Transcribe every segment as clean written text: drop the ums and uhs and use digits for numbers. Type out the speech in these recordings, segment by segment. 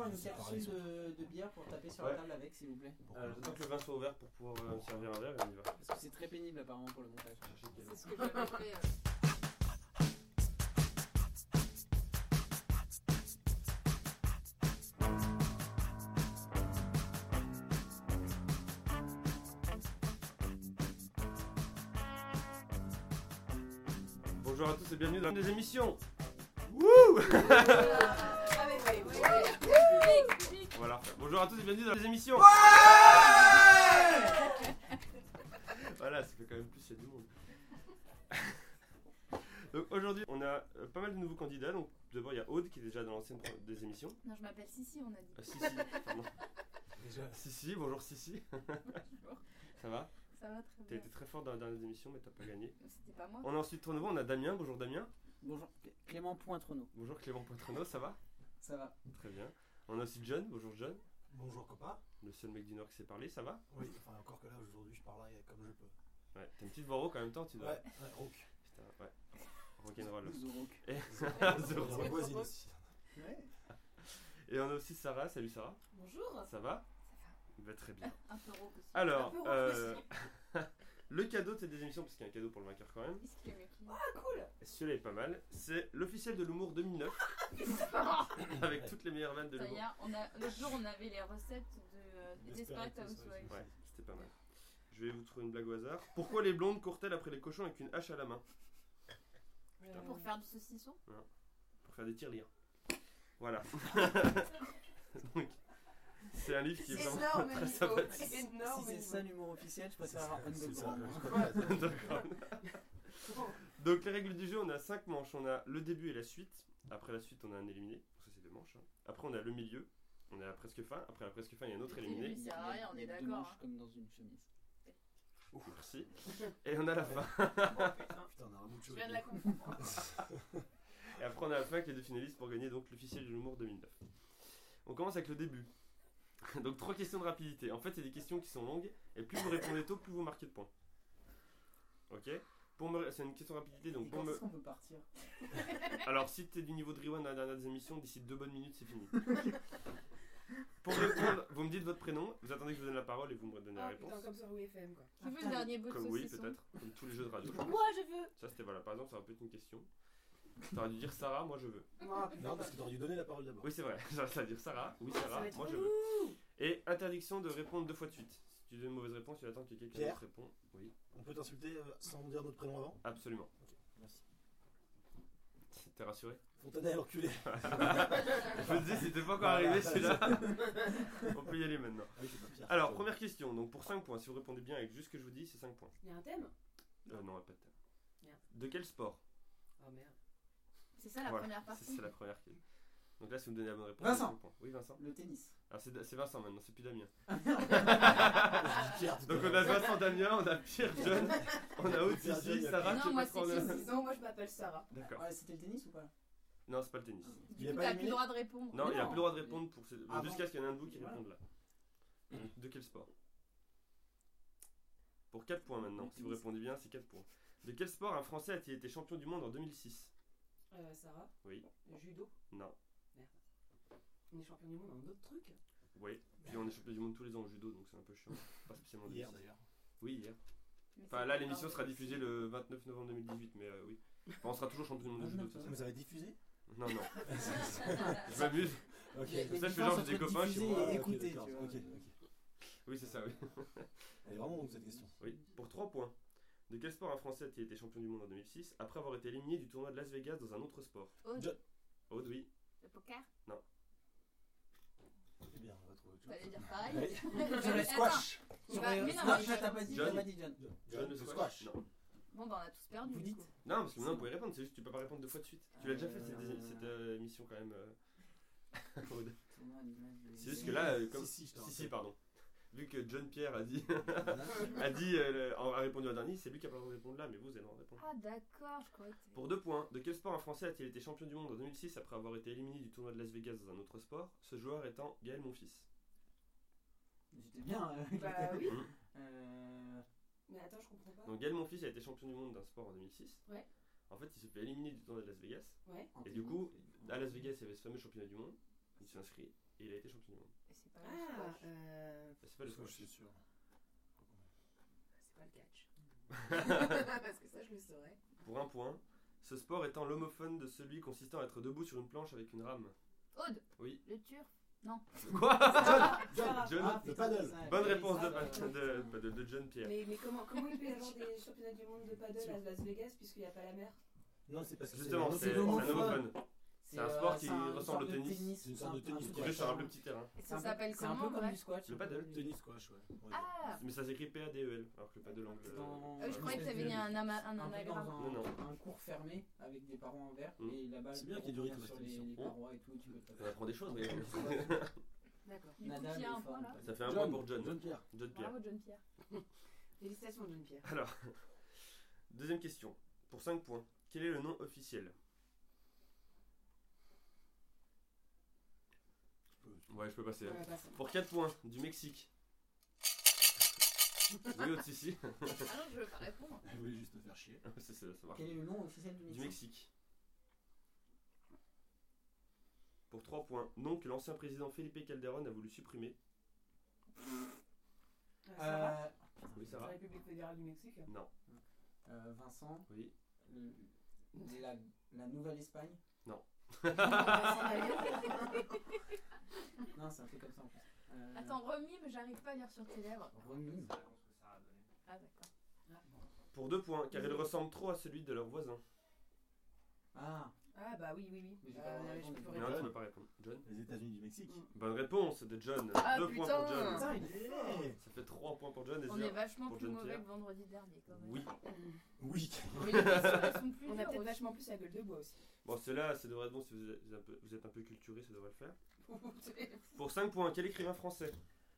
avoir une capsule de bière pour taper sur la table avec, s'il vous plaît. J'attends que le vin soit ouvert pour pouvoir me servir un verre et on y va. Parce que c'est très pénible apparemment pour le montage. C'est ce que j'avais fait. Bonjour à tous et bienvenue dans des émissions. Wouh. Voilà. Bonjour à tous et bienvenue dans les émissions. Voilà, ça fait quand même plus, il y a du monde. Donc aujourd'hui, on a pas mal de nouveaux candidats. Donc d'abord, il y a Aude qui est déjà dans l'ancienne des émissions. Non, je m'appelle Sissi, on a dit. Sissi, pardon. Sissi, bonjour Sissi. Bonjour. Ça va? Ça va très T'as bien. été très fort dans la dernière émission, mais t'as pas gagné. C'était pas moi. On a ensuite nouveau, on a Damien. Bonjour Damien. Bonjour, Clément Pointrenaud. Bonjour Clément Pointrenaud, ça va? Ça va. Très bien. On a aussi John. Bonjour John. Bonjour copain. Le seul mec du Nord qui s'est parlé, ça va? Oui, enfin encore que là aujourd'hui je parlerai comme je peux. Ouais, t'as une petite voix rauque en même temps, tu dois. Ouais, rock. Putain, ouais. Rock'n'roll. Zorok. Et... C'est voisine aussi. Ouais. Et on a aussi Sarah. Salut Sarah. Bonjour. Ça va? Bah, très bien. Un peu rauque aussi. Alors, Un peu rauque aussi. le cadeau de cette émission, parce qu'il y a un cadeau pour le vainqueur quand même. Est-ce qu'il y a mieux qu'il y a Ah cool. Celui-là est pas mal. C'est l'officiel de l'humour 2009. Avec toutes les meilleures vannes de Ça y l'humour. est, l'autre jour on avait les recettes de Desperate Housewives. Ouais, c'était pas mal. Je vais vous trouver une blague au hasard. Pourquoi les blondes courent-elles après les cochons avec une hache à la main? Pour faire du saucisson. Pour faire des tirelires. Voilà. Donc, c'est un livre qui est C'est vraiment énorme, très Nico. sympathique. C'est énorme. Si c'est ça l'humour officiel, je préfère avoir C'est ça, Underground. D'accord. Donc les règles du jeu, on a 5 manches. On a le début et la suite. Après la suite, on a un éliminé. Donc ça c'est 2 manches. Après on a le milieu. On est à la presque fin. Après la presque fin, il y a un autre éliminé. Il sert à rien, on est Deux d'accord. manches hein. comme dans une chemise. Merci. Et on a la fin. Putain, on a un bout de Je cheveux. viens de la comprendre. Et après on a la fin avec les 2 finalistes pour gagner donc l'officiel de l'humour 2009. On commence avec le début. Donc 3 questions de rapidité. En fait, c'est des questions qui sont longues. Et plus vous répondez tôt, plus vous marquez de points. Ok. C'est une question de rapidité. Donc Et pour quand me... est-ce qu'on peut partir? Alors, si t'es du niveau de Rewan dans la dernière des émissions, d'ici 2 bonnes minutes, c'est fini. Pour répondre, vous me dites votre prénom, vous attendez que je vous donne la parole et vous me donnez la Ah réponse. putain, comme sur WFM quoi. Qui veut le dernier bout de Comme oui, saucisson? peut-être, comme tous les jeux de radio. Moi je veux. Ça, c'était voilà. Par exemple, ça aurait pu être une question. T'aurais dû dire Sarah, moi je veux. Ah putain. Non, parce que t'aurais dû donner la parole d'abord. Oui, c'est vrai. J'aurais dû dire Sarah, oui, Ça Sarah, va être moi je relou. veux. Et interdiction de répondre 2 fois de suite. Si tu donnes une mauvaise réponse, tu attends que quelqu'un Pierre. d'autre réponde. Oui, On peut t'insulter sans dire notre prénom avant? absolument. Merci. T'es rassuré? Fontanelle, enculé. Je me disais, c'était pas encore arrivé celui-là. On peut y aller maintenant. Ah oui, c'est pas Pierre. Alors, première question. Donc, pour 5 points, si vous répondez bien avec juste ce que je vous dis, c'est 5 points. Il y a un thème? Non, pas de thème. Merde. De quel sport? Oh merde. C'est ça la Voilà, première partie. c'est la première question. Donc là, si vous me donnez la bonne réponse, Vincent. c'est 5 points. Oui, Vincent. Le tennis. Alors, c'est Vincent maintenant, c'est plus Damien. Pierre, Donc, on a Vincent, Damien, on a Pierre, John, on a Aude, Pierre, Sissi, John, Sarah, Non, tu veux moi, pas prendre c'est le- Sissi. Non, moi je m'appelle Sarah. D'accord. Ouais, c'était le tennis ou pas? Non, c'est pas le tennis. Il Du a coup, pas t'as plus éliminé le droit de répondre. Non, il a non. plus le droit de répondre pour Ah jusqu'à bon. ce qu'il y en ait un de vous qui Voilà. réponde là. De quel sport? Pour 4 points maintenant. Si vous répondez bien, c'est 4 points. De quel sport un Français a-t-il été champion du monde en 2006? Sarah. Oui. Judo. Non. On est champion du monde en autre truc. Oui. Puis on est champion du monde tous les ans au judo, donc c'est un peu chiant. Pas spécialement Hier 2006. d'ailleurs. Oui, hier. Mais Enfin c'est là, pas l'émission grave. sera diffusée le 29 novembre 2018, mais oui. Enfin, on sera toujours champion du monde de judo, de toute Ça façon. vous avez diffusé? Non, non. Je m'amuse. Ok. Il y a Comme une ça, je fais différence genre, j'ai des entre copains chez diffuser moi. et ok, écouter, d'accord, tu vois. ok. Oui, c'est ça, oui. Elle est vraiment longue cette question. Oui. Pour 3 points. De quel sport un Français a-t-il été champion du monde en 2006 après avoir été éliminé du tournoi de Las Vegas dans un autre sport? Aude, John. Aude, oui. le poker. C'est bien, on va trouver autre chose. Fallait dire pareil. Ouais. Sur le squash. Il Sur va- les- mais non, Non, mais- t'as pas dit, John. t'as pas dit John. John, le squash? Non. Bon, bah on a tous perdu. Vous du dites coup. Non, parce que maintenant, vous pouvez répondre, c'est juste que tu peux pas répondre 2 fois de suite. Tu l'as déjà fait cette émission quand même. Aude. Tournoi à l'image de- C'est juste que là, comme. Si, je te Si, rappelle. pardon. Vu que John Pierre a dit, Voilà. a répondu à dernier, c'est lui qui a pas le droit de répondre là, mais vous avez le droit de répondre. Ah, d'accord, je croyais que c'était. Pour 2 points, de quel sport un Français a-t-il été champion du monde en 2006 après avoir été éliminé du tournoi de Las Vegas dans un autre sport? Ce joueur étant Gaël Monfils. J'étais bien. Bah oui. Euh, Mais attends, je comprends pas. Donc Gaël Monfils a été champion du monde d'un sport en 2006. Ouais. En fait, il s'est fait éliminer du tournoi de Las Vegas. Ouais. Et du coup, à Las Vegas, il y avait ce fameux championnat du monde. il s'est inscrit et il a été champion du monde. Et c'est pas Ah, C'est pas le Je squash. suis sûr. c'est pas le catch. Parce que ça, je le saurais. Pour un point, ce sport étant l'homophone de celui consistant à être debout sur une planche avec une rame. Aude. Oui. Le turf. Quoi John. Ah, le putain, paddle. ça, Bonne oui, réponse ça, de John Pierre. Mais comment il peut y avoir des championnats du monde de paddle à Las Vegas puisqu'il n'y a pas la mer? Non, c'est parce que Justement, c'est un l'homophone. homophone. C'est un sport qui une ressemble sorte au de tennis. C'est une sorte de tennis, Qui quoi. joue sur un plus petit terrain. Et C'est ça un peu- s'appelle C'est un peu comment, comme bref du squash. Le paddle. Tennis squash, ouais. on va dire. Ah. Mais ça s'écrit PADEL, alors que le paddle anglais. Je croyais que t'avais mis un Un peu anagramme. dans Non, un cours fermé avec des barreaux en verre Mm. et la balle C'est bien qu'il y ait du rythme sur à cette les émission. parois et tout, tu peux te On apprend des choses, mais D'accord. Du coup, Nadal qui a est un fort, point là en fait. ça fait un point pour John. John Pierre. John Pierre. Bravo John Pierre. Félicitations, John Pierre. Alors, deuxième question. Pour 5 points, quel est le nom officiel? Ouais, je peux passer. hein. Ouais, passe. Pour 4 points, du Mexique. Oui, autre ici. Ah non, je veux pas répondre. Je voulais juste te faire chier. Ça marche. Quel est le nom officiel du Du Mexique? Mexique. Pour 3 points, nom que l'ancien président Felipe Calderón a voulu supprimer. Sarah, Oui, la Sarah. République fédérale du Mexique. Non. Vincent, Oui. la Nouvelle-Espagne. Non. Non, c'est un truc comme ça en plus. Attends, remime, j'arrive pas à lire sur tes lèvres. Remise. Ah d'accord. Pour 2 points, car il ressemble trop à celui de leur voisin. Ah, Ah bah oui. Mais j'ai pas le droit de Je répondre. peux Non, répondre. tu peux pas répondre. John. Les États-Unis du Mexique. Bonne réponse de John. Ah, 2 points putain. pour John. Putain, il est fort. Ça fait 3 points pour John et On est 0. vachement pour plus John mauvais Pierre. que vendredi dernier quand même. Oui. Oui. Mais les questions elles sont plus On a dures peut-être aussi. vachement plus la gueule de bois aussi. Bon, ceux-là, ça devrait être bon si vous êtes un peu culturé, ça devrait le faire. Pour 5 points, quel écrivain français?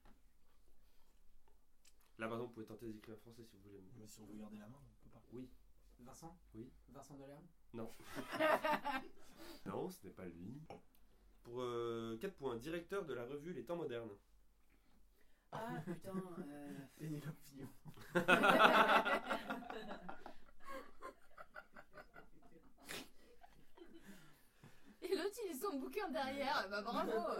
Là, par exemple, vous pouvez tenter des écrivains français si vous voulez. Mais si on veut garder la main, on peut pas. Oui. Vincent? Oui. Vincent Delerme? Non, ce n'est pas lui. Pour 4 points, directeur de la revue Les Temps Modernes. Ah putain. Pénélope Fillon. Et l'autre il est son bouquin derrière. Bah bravo.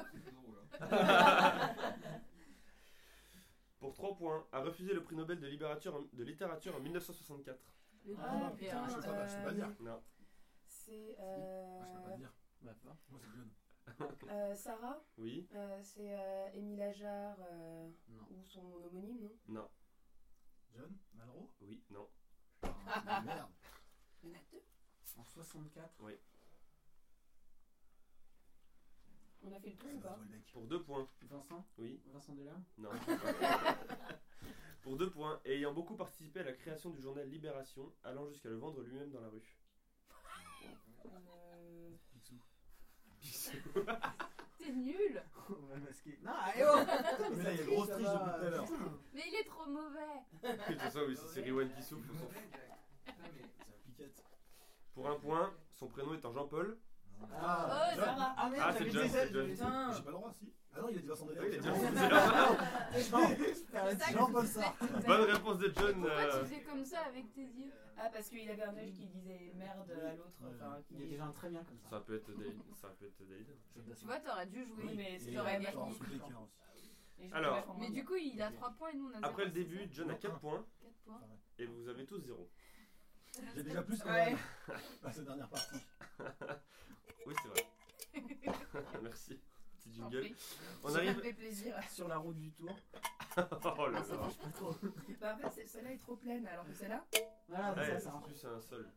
Pour 3 points, a refusé le prix Nobel de littérature en 1964. Ah putain. Je peux pas dire. Non. C'est. Moi, je peux pas dire. Bah, pas. Moi, c'est John. Sarah. Oui. C'est Émile Ajar Non. ou son homonyme, non? Non. John Malraux. Oui. Non. Ah, merde. Il y en a deux. En 64. On a fait le tour ou pas? Houellebecq. Pour 2 points. Vincent? Oui. Vincent Delerme? Non. Pour 2 points, et ayant beaucoup participé à la création du journal Libération, allant jusqu'à le vendre lui-même dans la rue. Picsou. T'es nul. On va le masquer. Non, allez oh. Mais là, il y a une grosse triche depuis tout à l'heure. Mais il est trop mauvais. De toute façon, oui, si c'est Riwan qui souffle, on s'en fout. C'est un piquette. Pour 1 point, son prénom étant Jean-Paul. Ah, Oh, John. Sarah. Ah merde, Ah, c'est j'avais John, dit ça, c'est John. Putain. J'ai pas le droit, si. Ah non, il a dit Vincent Delerme. Oui, il a dit c'est Vincent bon. Putain, Jean-Paul Sartre. Bonne réponse de John. Pourquoi tu faisais comme ça avec tes yeux? Ah, parce qu'il avait un œil qui disait merde à l'autre. Enfin, Il y a des gens très bien comme ça. Ça peut être David. Ça peut être David. Tu vois, t'aurais dû jouer. Oui, mais Et c'est t'aurais genre, gagné. sous l'équerre aussi. Et je Alors. fais vachement Mais moins du bien. coup, il a 3 points et nous on a 0. Après le début, John a 4 points 4 points. et vous avez tous 0. J'ai déjà plus quand Ouais. même. À cette dernière partie. Oui, c'est vrai. Merci. Petit J'en jingle. prie. On Ça me arrive. fait plaisir. Sur la route du tour. Oh là Ça là. marche pas trop. Bah, en fait, celle-là est trop pleine, alors que celle-là. Voilà, Ouais, ça c'est marche. plus un sol.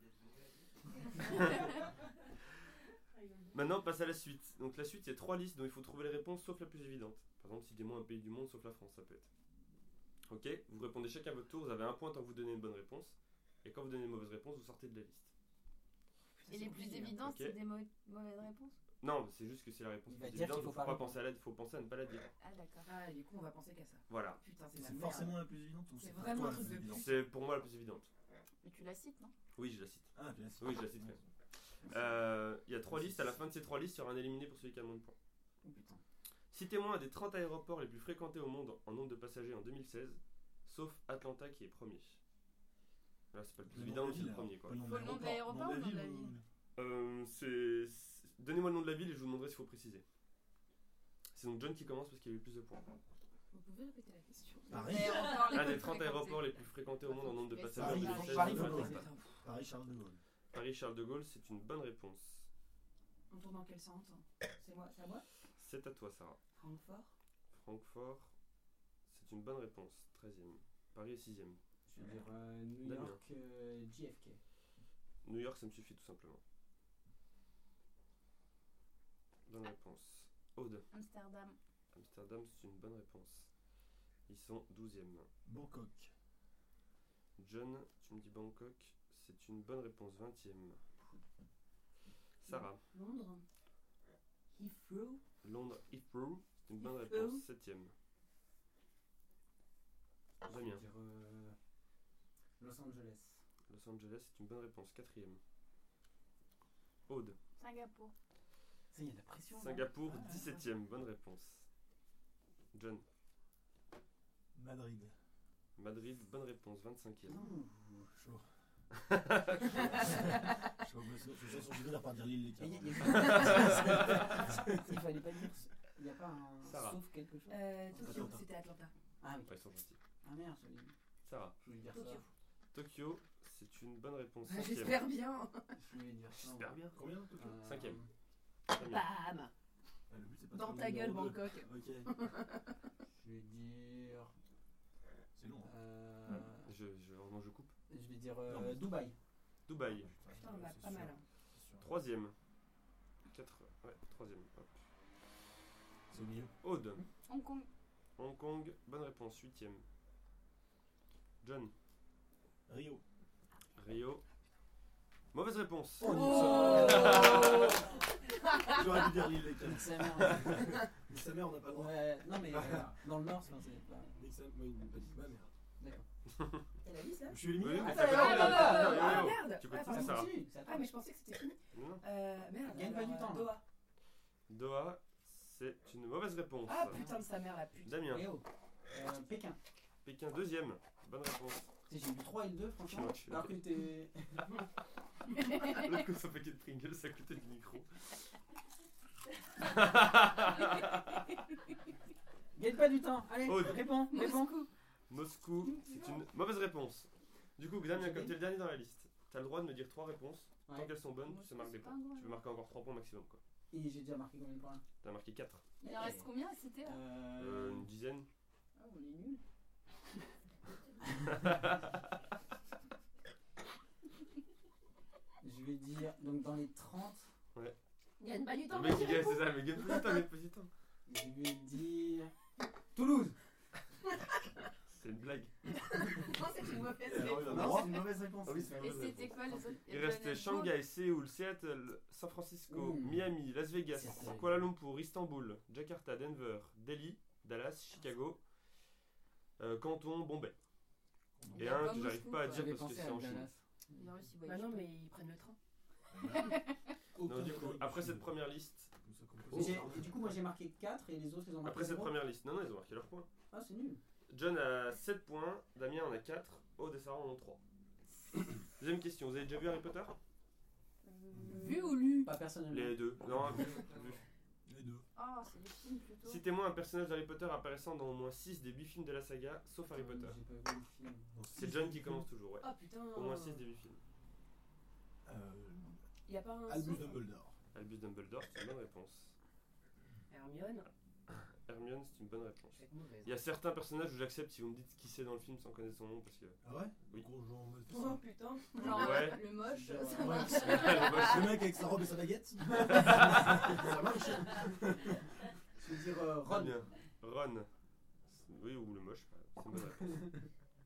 Maintenant, on passe à la suite. Donc la suite, il y a 3 listes dont il faut trouver les réponses sauf la plus évidente. Par exemple, citez-moi un pays du monde sauf la France, ça peut être. Ok, vous répondez chacun à votre tour, vous avez 1 point tant que vous donnez une bonne réponse. Et quand vous donnez une mauvaise réponse, vous sortez de la liste. Et les plus évidentes, Ok. c'est des mauvaises réponses? Non, c'est juste que c'est la réponse Il va plus dire évidente, qu'il donc faut pas penser faut penser à ne pas la dire. Ah d'accord. Ah, du coup, on va penser qu'à ça. Voilà. Putain, c'est la C'est merde. forcément la plus évidente ou C'est c'est pour vraiment toi un la truc plus de évidente? C'est pour moi la plus évidente. Mais tu la cites, non? Oui, je la cite. Ah, tu laisses. Oui, je la citerai. Il y a 3 listes, à la fin de ces 3 listes, il y aura un éliminé pour celui qui a le moins de points. Oh putain. Citez-moi un des 30 aéroports les plus fréquentés au monde en nombre de passagers en 2016, sauf Atlanta qui est premier. Là, c'est pas le plus évident, mais c'est le premier quoi. Faut le nom de l'aéroport ou le nom de la ville? Donnez-moi le nom de la ville et je vous demanderai s'il faut préciser. C'est donc John qui commence parce qu'il a eu le plus de points. Vous pouvez répéter la question. Paris. Un des 30 aéroports les plus fréquentés au monde en nombre de passagers Paris, de Paris, 16 Paris, de Paris, 24. Paris, Charles de Gaulle. Paris-Charles de Gaulle, c'est une bonne réponse. On tourne dans quel sens? C'est moi, c'est à moi? C'est à toi, Sarah. Francfort. Francfort, c'est une bonne réponse. 13e. Paris est 6e. Je vais dire New Damien. York, JFK. New York, ça me suffit tout simplement. Bonne réponse. Aude. Amsterdam. Amsterdam, c'est une bonne réponse. Ils sont 12e. Bangkok. John, tu me dis Bangkok, c'est une bonne réponse. 20e. Sarah. Londres. Heathrow. Londres, Heathrow, c'est une bonne Heathrow. réponse. 7e. Je vais Damien. dire Los Angeles. Los Angeles, c'est une bonne réponse. 4e. Aude. Singapour. Ça, il y a de la pression. là. Singapour, 17e. Bonne réponse. John. Madrid. Madrid, bonne réponse. 25e. Ouh. Chaud. Je suis finir par dire l'île les Et il Camargues. il fallait pas dire. Il n'y a pas un. Sarah. Sauf quelque chose. Tokyo, Atlanta. c'était Atlanta. Ah oui. Ouais, ils sont gentils. Ah merde, je Sarah. voulais dire Tokyo. ça. Tokyo, c'est une bonne réponse. Ah, 5e. j'espère bien. Je voulais dire ça. J'espère bien. Combien Tokyo 5e. Bam. Ah, le but, c'est pas Dans de ta faire gueule, le numéro Bangkok. 2. Ok. Je vais dire. C'est long. Moi, je coupe. Je vais dire Non, mais- Dubaï. Dubaï. Putain, on a pas mal. Hein. 3e. 3e. Hop. C'est au milieu. Aude. Hong Kong. Hong Kong, bonne réponse. 8e. John. Rio. Rio. Mauvaise réponse. Oh, J'aurais dû dire l'île les Camargues. Nique sa mère. Mais sa mère, on n'a pas le droit. Ouais, non mais dans le nord, c'est pas. Nique sa mère, moi, il m'a pas dit ma mère. D'accord. Elle a dit ça? Je suis éliminé. Oui, hein. mais Attends, t'as attends, pas- attends, Yo, Ah yo. merde! Tu Ah, continues, pardon. Sarah. C'est à toi. Ah, mais je pensais que c'était fini. Non. Merde. Gagne pas du temps, là. Doha. Doha, c'est une mauvaise réponse. Ah putain de sa mère, la pute. Damien. Eh oh. Pékin. Pékin, 2e. Bonne réponse. Tu sais, j'ai eu le 3 et le 2, franchement. Ok. Alors que t'es. Le coup, son paquet de Pringles à côté du micro. Gagne pas du temps. Allez, Aude. réponds. Moscou, c'est une mauvaise réponse. Du coup, Damien, comme tu es le dernier dans la liste, tu as le droit de me dire 3 réponses. Tant Ouais. qu'elles sont bonnes, Moi, tu te marques des c'est pas points. un gros Tu peux marquer encore 3 points maximum. Quoi. Et j'ai déjà marqué combien de points? Tu as marqué 4. Il en reste combien à citer là? Une dizaine. Ah, on est nuls. Je vais dire, donc dans les 30, Gagne pas du Le temps. mec il gagne, c'est ça, mais gagne pas du temps, gagne pas du temps. je vais dire. Toulouse. C'est une blague. Non, c'est une mauvaise Alors, il a le Non, droit. c'est une mauvaise réponse. Ah oui, c'est Et une mauvaise c'était réponse. quoi les autres? Il restait Shanghai, Séoul, Seattle, San Francisco, Ouh. Miami, Las Vegas, Seattle. Kuala Lumpur, Istanbul, Jakarta, Denver, Delhi, Dallas, Chicago, Canton, Bombay. Il y Et a un pas que j'arrive Moscou, pas à quoi. dire J'avais parce que pensé c'est à en Chine. Dallas. Il y a aussi Bah non, mais ils prennent le train. Non, du coup, après cette première liste, Et du coup, moi j'ai marqué 4 et les autres ils ont marqué après cette 0. première liste, non, ils ont marqué leurs points. Ah, c'est nul. John a 7 points, Damien en a 4, Aude et Sarah en ont 3. Deuxième question, vous avez déjà vu Harry Potter? Vu ou lu? Pas personnellement. Les deux. Non, vu. Les deux. Ah, c'est des films plutôt. Citez-moi un personnage d'Harry Potter apparaissant dans au moins 6 des 8 films de la saga, sauf Harry Potter. J'ai pas vu le film. C'est John qui commence toujours, ouais. Ah putain. Au moins 6 des 8 films. Y a pas un. Albus saut Dumbledore. Albus Dumbledore, c'est une bonne réponse. Hermione. Hermione, c'est une bonne réponse. Je vais être mauvaise. Il y a certains personnages où j'accepte si vous me dites qui c'est dans le film sans connaître son nom parce que. Ah ouais Oui. Gros genre en mode Oh putain. Genre Ouais. le moche, Genre, ça ouais. marche. Le mec avec sa robe et sa baguette. Ça marche. Je vais dire Très Ron. bien. Ron. Oui, ou le moche, c'est une bonne réponse.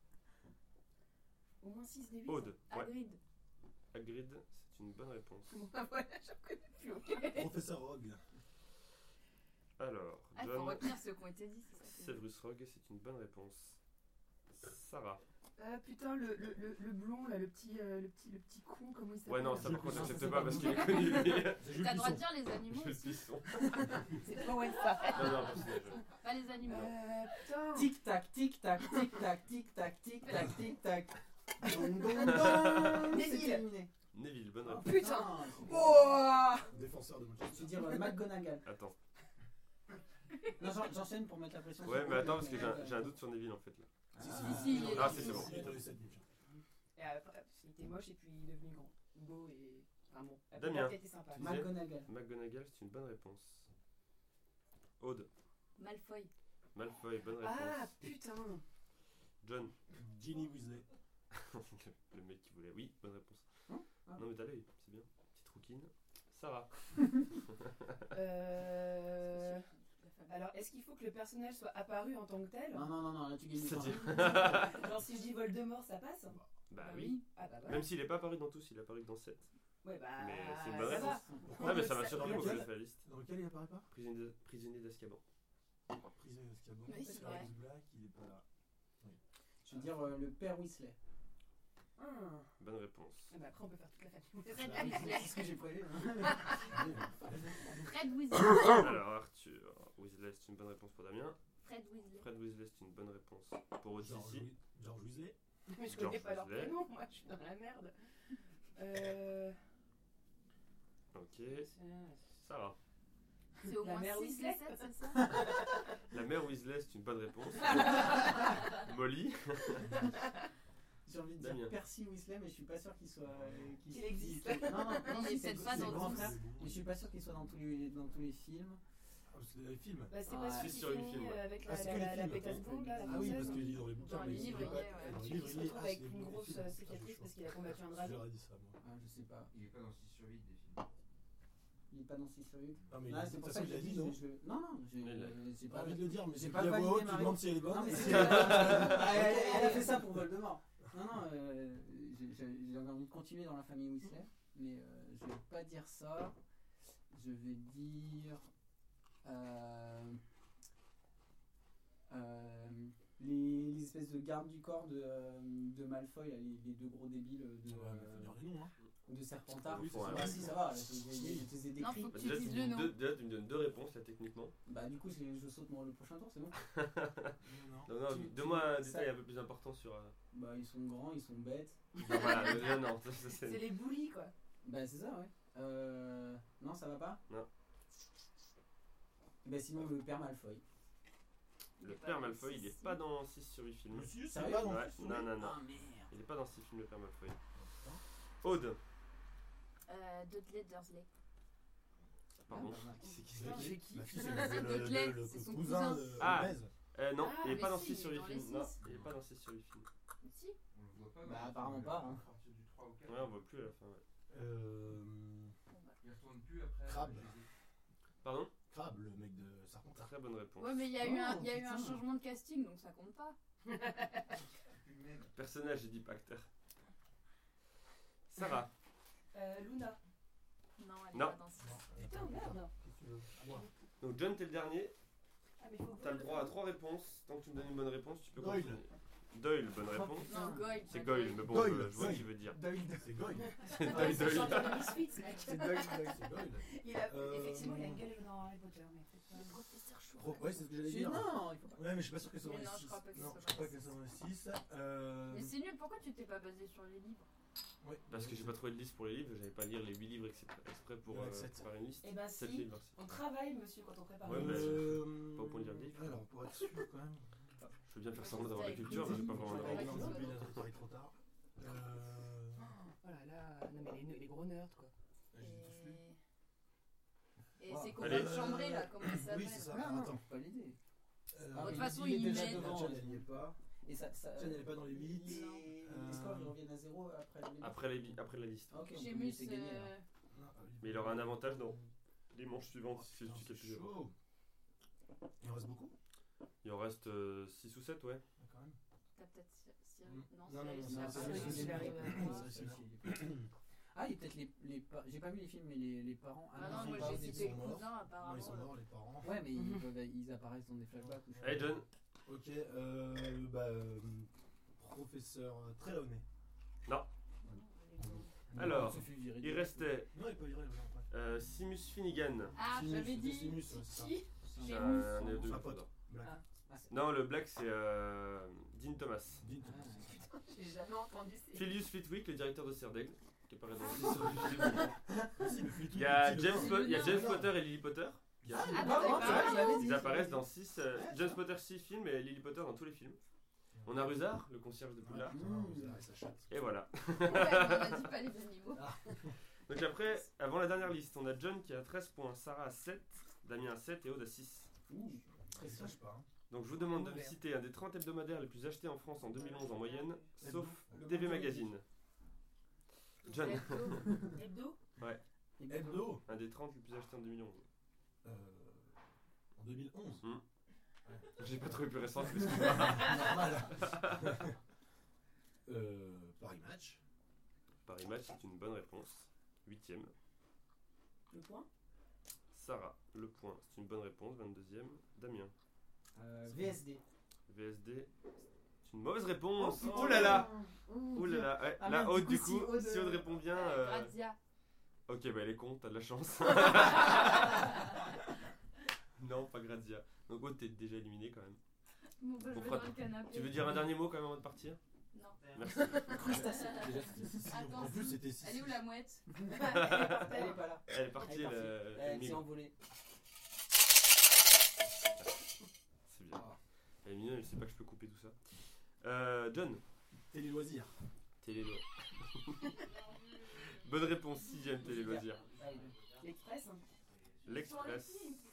Au moins 6 des 8. Aude, ouais. Hagrid. Hagrid, c'est une bonne réponse. Ah voilà, je connais plus. Ok. Professeur Rogue. Alors, Ah, faut John, retenir ceux qui ont été dit, c'est ça. Severus Rogue, c'est une bonne réponse. Sarah. Putain, le blond là, le petit con, comment il s'appelle? Ouais, non, ça par contre, Non, ça, j'accepte c'est pas pas parce bon. qu'il est connu. lui. C'est Jules T'as le droit de Pisson. dire les animaux Je le aussi. pisson. C'est pas Wenfa. Non, non, personnage. Pas les animaux. Putain. Tic tac, tic tac, tic tac, tic tac, tic tac, tic tac. Dong dong dong. Neville. C'est terminé. Neville, bonne Oh, réponse. Putain. c'est bon. Oh. Défenseur de Je Manchester. vais dire McGonagall. Attends. Non, j'enchaîne pour mettre la pression. Ouais, sur mais Aude, attends, parce que j'ai un doute sur Neville en fait là. Si, il est Ah, dans- c'est bon. Il est dans les 7 minutes. Et après, il était moche et puis il est devenu grand. Beau et. Enfin bon. La Damien. tête était sympa. McGonagall. McGonagall, c'est une bonne réponse. Aude. Malfoy. Malfoy, bonne réponse. Ah putain. John. Ginny Weasley. Le mec qui voulait. Oui, bonne réponse. Hein Ah. Non mais t'as l'œil, c'est bien. Petite rouquine. Sarah. Alors, est-ce qu'il faut que le personnage soit apparu en tant que tel? Non, là tu gagnes du temps. C'est-à-dire. Genre si je dis Voldemort, ça passe? Bah oui. Ah bah voilà. Même s'il est pas apparu dans tous, il est apparu que dans 7. Ouais bah. Mais c'est une bonne ça réponse. va. Ah mais ça m'a Ça- surpris dans moi quand lequel j'ai fait la liste. Dans lequel il apparaît pas? Prisonnier d'Azkaban. Prisonnier d'Azkaban. Oui, c'est vrai. Sirius Black, il est pas là. Je veux dire le père Weasley. Ah. Bonne réponse. Ah bah après on peut faire toute la famille. Fred Weasley. C'est ce que j'ai prévu. Hein. Fred Weasley. Alors Arthur Weasley, c'est une bonne réponse pour Damien. Fred Weasley. Fred Weasley, c'est une bonne réponse pour George Odyssey. George Weasley. Mais je George connais pas leur Weasley. prénom, moi je suis dans la merde. Ok. Sarah. C'est au La moins mère 6 Weasley. 7, c'est ça? La mère Weasley, c'est une bonne réponse. Molly. J'ai envie de Damien. dire Percy Weasley, mais je suis pas sûr qu'il soit. Qu'il existe. Non, Il est c'est peut-être pas c'est dans le grand tous. frère. Mais je suis pas sûr qu'il soit dans tous les films. Ah, parce que les films. Bah c'est Ah, pas c'est celui qui sur les finit films, ouais. avec Ah, c'est que les la films. pétasse blonde là, la Ah oui, parce française. qu'il lit dans les bouquins. Dans mais les il livres, lit il pas. y est, ouais. Dans les Qui livres, se il est. retrouve Ah, avec c'est une les grosse films. cicatrice parce qu'il a combattu un Je dragon. leur ai dit ça, moi. Ah, je sais pas. Il est pas dans 6 sur 8 des films. Il est pas dans 6 sur 8. Ah, mais Ah, de c'est toute pour façon, ça que il a j'ai dit dit non. Non, j'ai Pas pas. envie de le dire, mais j'ai c'est pas pas validé voix haute, ma tu demandes si elle est bonne. Non, mais et c'est- si elle a fait ça pour Voldemort. Non, j'ai envie de continuer dans la famille Weasley, mais je vais pas dire ça. Je vais dire les espèces de gardes du corps de Malfoy, là, les deux gros débiles Ouais, mais faut dire les noms, hein. de Serpentard. Oui, c'est ça. Ah si, ça va, je les ai Non, décrits. faut que Bah, tu déjà, dises le nom. déjà, tu me donnes deux réponses là techniquement. Bah du coup je saute le prochain tour, c'est bon. Non, Non, Tu- donne-moi un ça- détail un peu plus important sur. Bah ils sont grands, ils sont bêtes. Non, voilà, non, ça, C'est les bullies quoi. Bah c'est ça, ouais. Non, ça va pas. Non. Bah sinon le père Malfoy. Il Le est pas père dans Malfoy, six, il est si. pas dans 6 sur 8 films. Monsieur, c'est Sérieux pas dans Ouais, le film. non. Ah merde. Il est pas dans 6 films, le père Malfoy. Aude. Dudley Dursley. Pardon. Ah, bah, Qui c'est qui Non, c'est j'ai qui La fille, C'est c'est Dudley, le c'est son cousin cousin. de Ah. Hermès. Non, Ah, il est mais pas dans si, 6 il sur est 8 dans films. les Non, six. il est pas dans 6 sur 8 films. Si. On le voit pas. Bah, dans- apparemment pas, hein. À partir du 3 ou 4. Ouais, on voit plus à la fin. Ouais. Il retourne plus après. Crabe. Pardon. Crabbe, le mec de Serpentard. Très bonne réponse. Ouais, mais il y a eu un putain. changement de casting, donc ça compte pas. Plus le même. Personnage, j'ai dit pas acteur. Sarah. Luna. Non, elle est Non. pas dans 6. Putain merde. Qu'est-ce que tu veux? À moi. Donc John, t'es le dernier. Ah mais faut T'as le droit à 3 réponses. Tant que tu me donnes une bonne réponse, tu peux Doyle. continuer. Doyle, bonne réponse. Non, Goyle. C'est pas Goyle, mais bon, Doyle, je vois ce Doyle. qu'il veut dire. Doyle. C'est Goyle. C'est Ouais, Doyle, c'est le Doyle. chanteur de Misfits, mec. C'est Doyle. C'est Goyle. Il a, Euh, effectivement, il a une gueule dans Harry Potter, mais peut-être pas. Le professeur Chou. Ouais, c'est ce que j'allais Je- dire. Non, il faut pas. Ouais, mais je suis pas sûr qu'elle soit dans Mais les non, je 6. crois pas que ce Non, soit je crois dans pas les qu'elle soit dans les 6. Mais c'est nul, pourquoi tu t'es pas basé sur les livres? Ouais. Parce que j'ai pas trouvé de liste pour les livres, j'avais pas lire les 8 livres exprès pour Il y en a que sept. préparer une liste. Eh ben 7 si, livres. on travaille monsieur quand on prépare Ouais, une mais- émission. pas au point de lire le livre. Alors, pour être sûr quand même. Je veux bien faire semblant d'avoir la culture, mais j'ai pas vraiment Ouais, d'avoir. ouais, Non, ouais. non, il a parlé trop tard. Oh là là, non mais les gros nerds quoi. J'ai tous lu. Et Wow. c'est qu'on Allez. va le chambrer là, comment il s'appelle? Oui, c'est ça. Non, non, Attends. faut pas l'aider. De toute il- façon, il est il déjà mène. devant, John, il elle n'y est pas. Et ça. John, elle est pas dans les 8. Les scores ils reviennent à 0 après le début. Après la liste. Ah, ok, on peut lui Gémus, laisser gagner. alors. Mais il aura un avantage dans les manches suivantes si c'est C'est celui qui a plus de- chaud. Il en reste beaucoup? Il en reste 6 ou 7, ouais. Ah, quand même. T'as peut-être Cyril. Non, Non, non, non, Cyril, non, il a c'est pas Cyril, réussi. il arrive à- Ça, c'est Ah, il y a peut-être j'ai pas vu les films, mais les parents. Ah non, non, ils moi sont pas j'ai au début. cité sont le morts. cousin Non, apparemment. ils sont morts, les parents. Ouais, mais ils apparaissent dans des flashbacks. ou je sais Allez, pas. John. Ok, professeur Trelawney. Alors, Ça fait virer il des- restait Non, il est pas viré, après. Simus Finnegan. Ah, Simus, j'avais c'était dit. Simus, ouais, c'est ça. Qui C'est Gémus. un Son néo-deux, pote. pardon. Black. Ah, c'est- Non, le black c'est Dean Thomas. Dean Ah. Thomas. J'ai jamais entendu ces. Philius Flitwick, le directeur de Serdaigle, qui apparaît dans le film. Ah, si, le flic, Il y a le James, petit, le- il y a Non, James non. Potter et Lily Potter. Bien. Ah, Ah, bah, non, tu vois, je l'avais dit. Ils apparaissent dans 6 James Potter 6 films et Lily Potter dans tous les films. On a Rusard, le concierge de Poudlard. Putain, ça chatte. Et voilà. Ouais, on a dit pas les animaux. Donc après, avant la dernière liste, on a John qui a 13 points, Sarah a 7, Damien a 7 et Aude a 6. Ça sache pas. Hein. Donc je vous demande de me citer un des 30 hebdomadaires les plus achetés en France en 2011 en moyenne, sauf TV Magazine. John, Hebdo. Hebdo un des 30 les plus achetés en 2011. En 2011. J'ai pas trouvé plus récent, mais Normal. Paris Match. Paris Match, c'est une bonne réponse. 8ème. Le point. Sarah, le point, c'est une bonne réponse. 22ème. Damien, VSD. VSD, c'est une mauvaise réponse. Oh, Oh là là. Ouh, Oh là là. Ouais, Ah, là, merde, Aude, du du coup, coup, si si Aude, Aude répond bien. Grazia. Ok, bah elle est con, t'as de la chance. Non, pas Grazia. Donc Aude, t'es déjà éliminé quand même. Bon, bah, je On vais fera- dans le canapé. Tu veux dire un dernier mot quand même avant de partir? Non. Merci. Crustacé. Déjà, c'était Sissi. Attends, En plus, c'était Sissi. Elle est où la mouette? Elle est pas là. Elle est partie, Elle est partie. elle Elle s'est migre. envolée. C'est bien. Elle est mignonne, elle sait pas que je peux couper tout ça. John, Télé loisirs. télé. Bonne réponse, 6ème télé loisirs. L'Express. L'Express.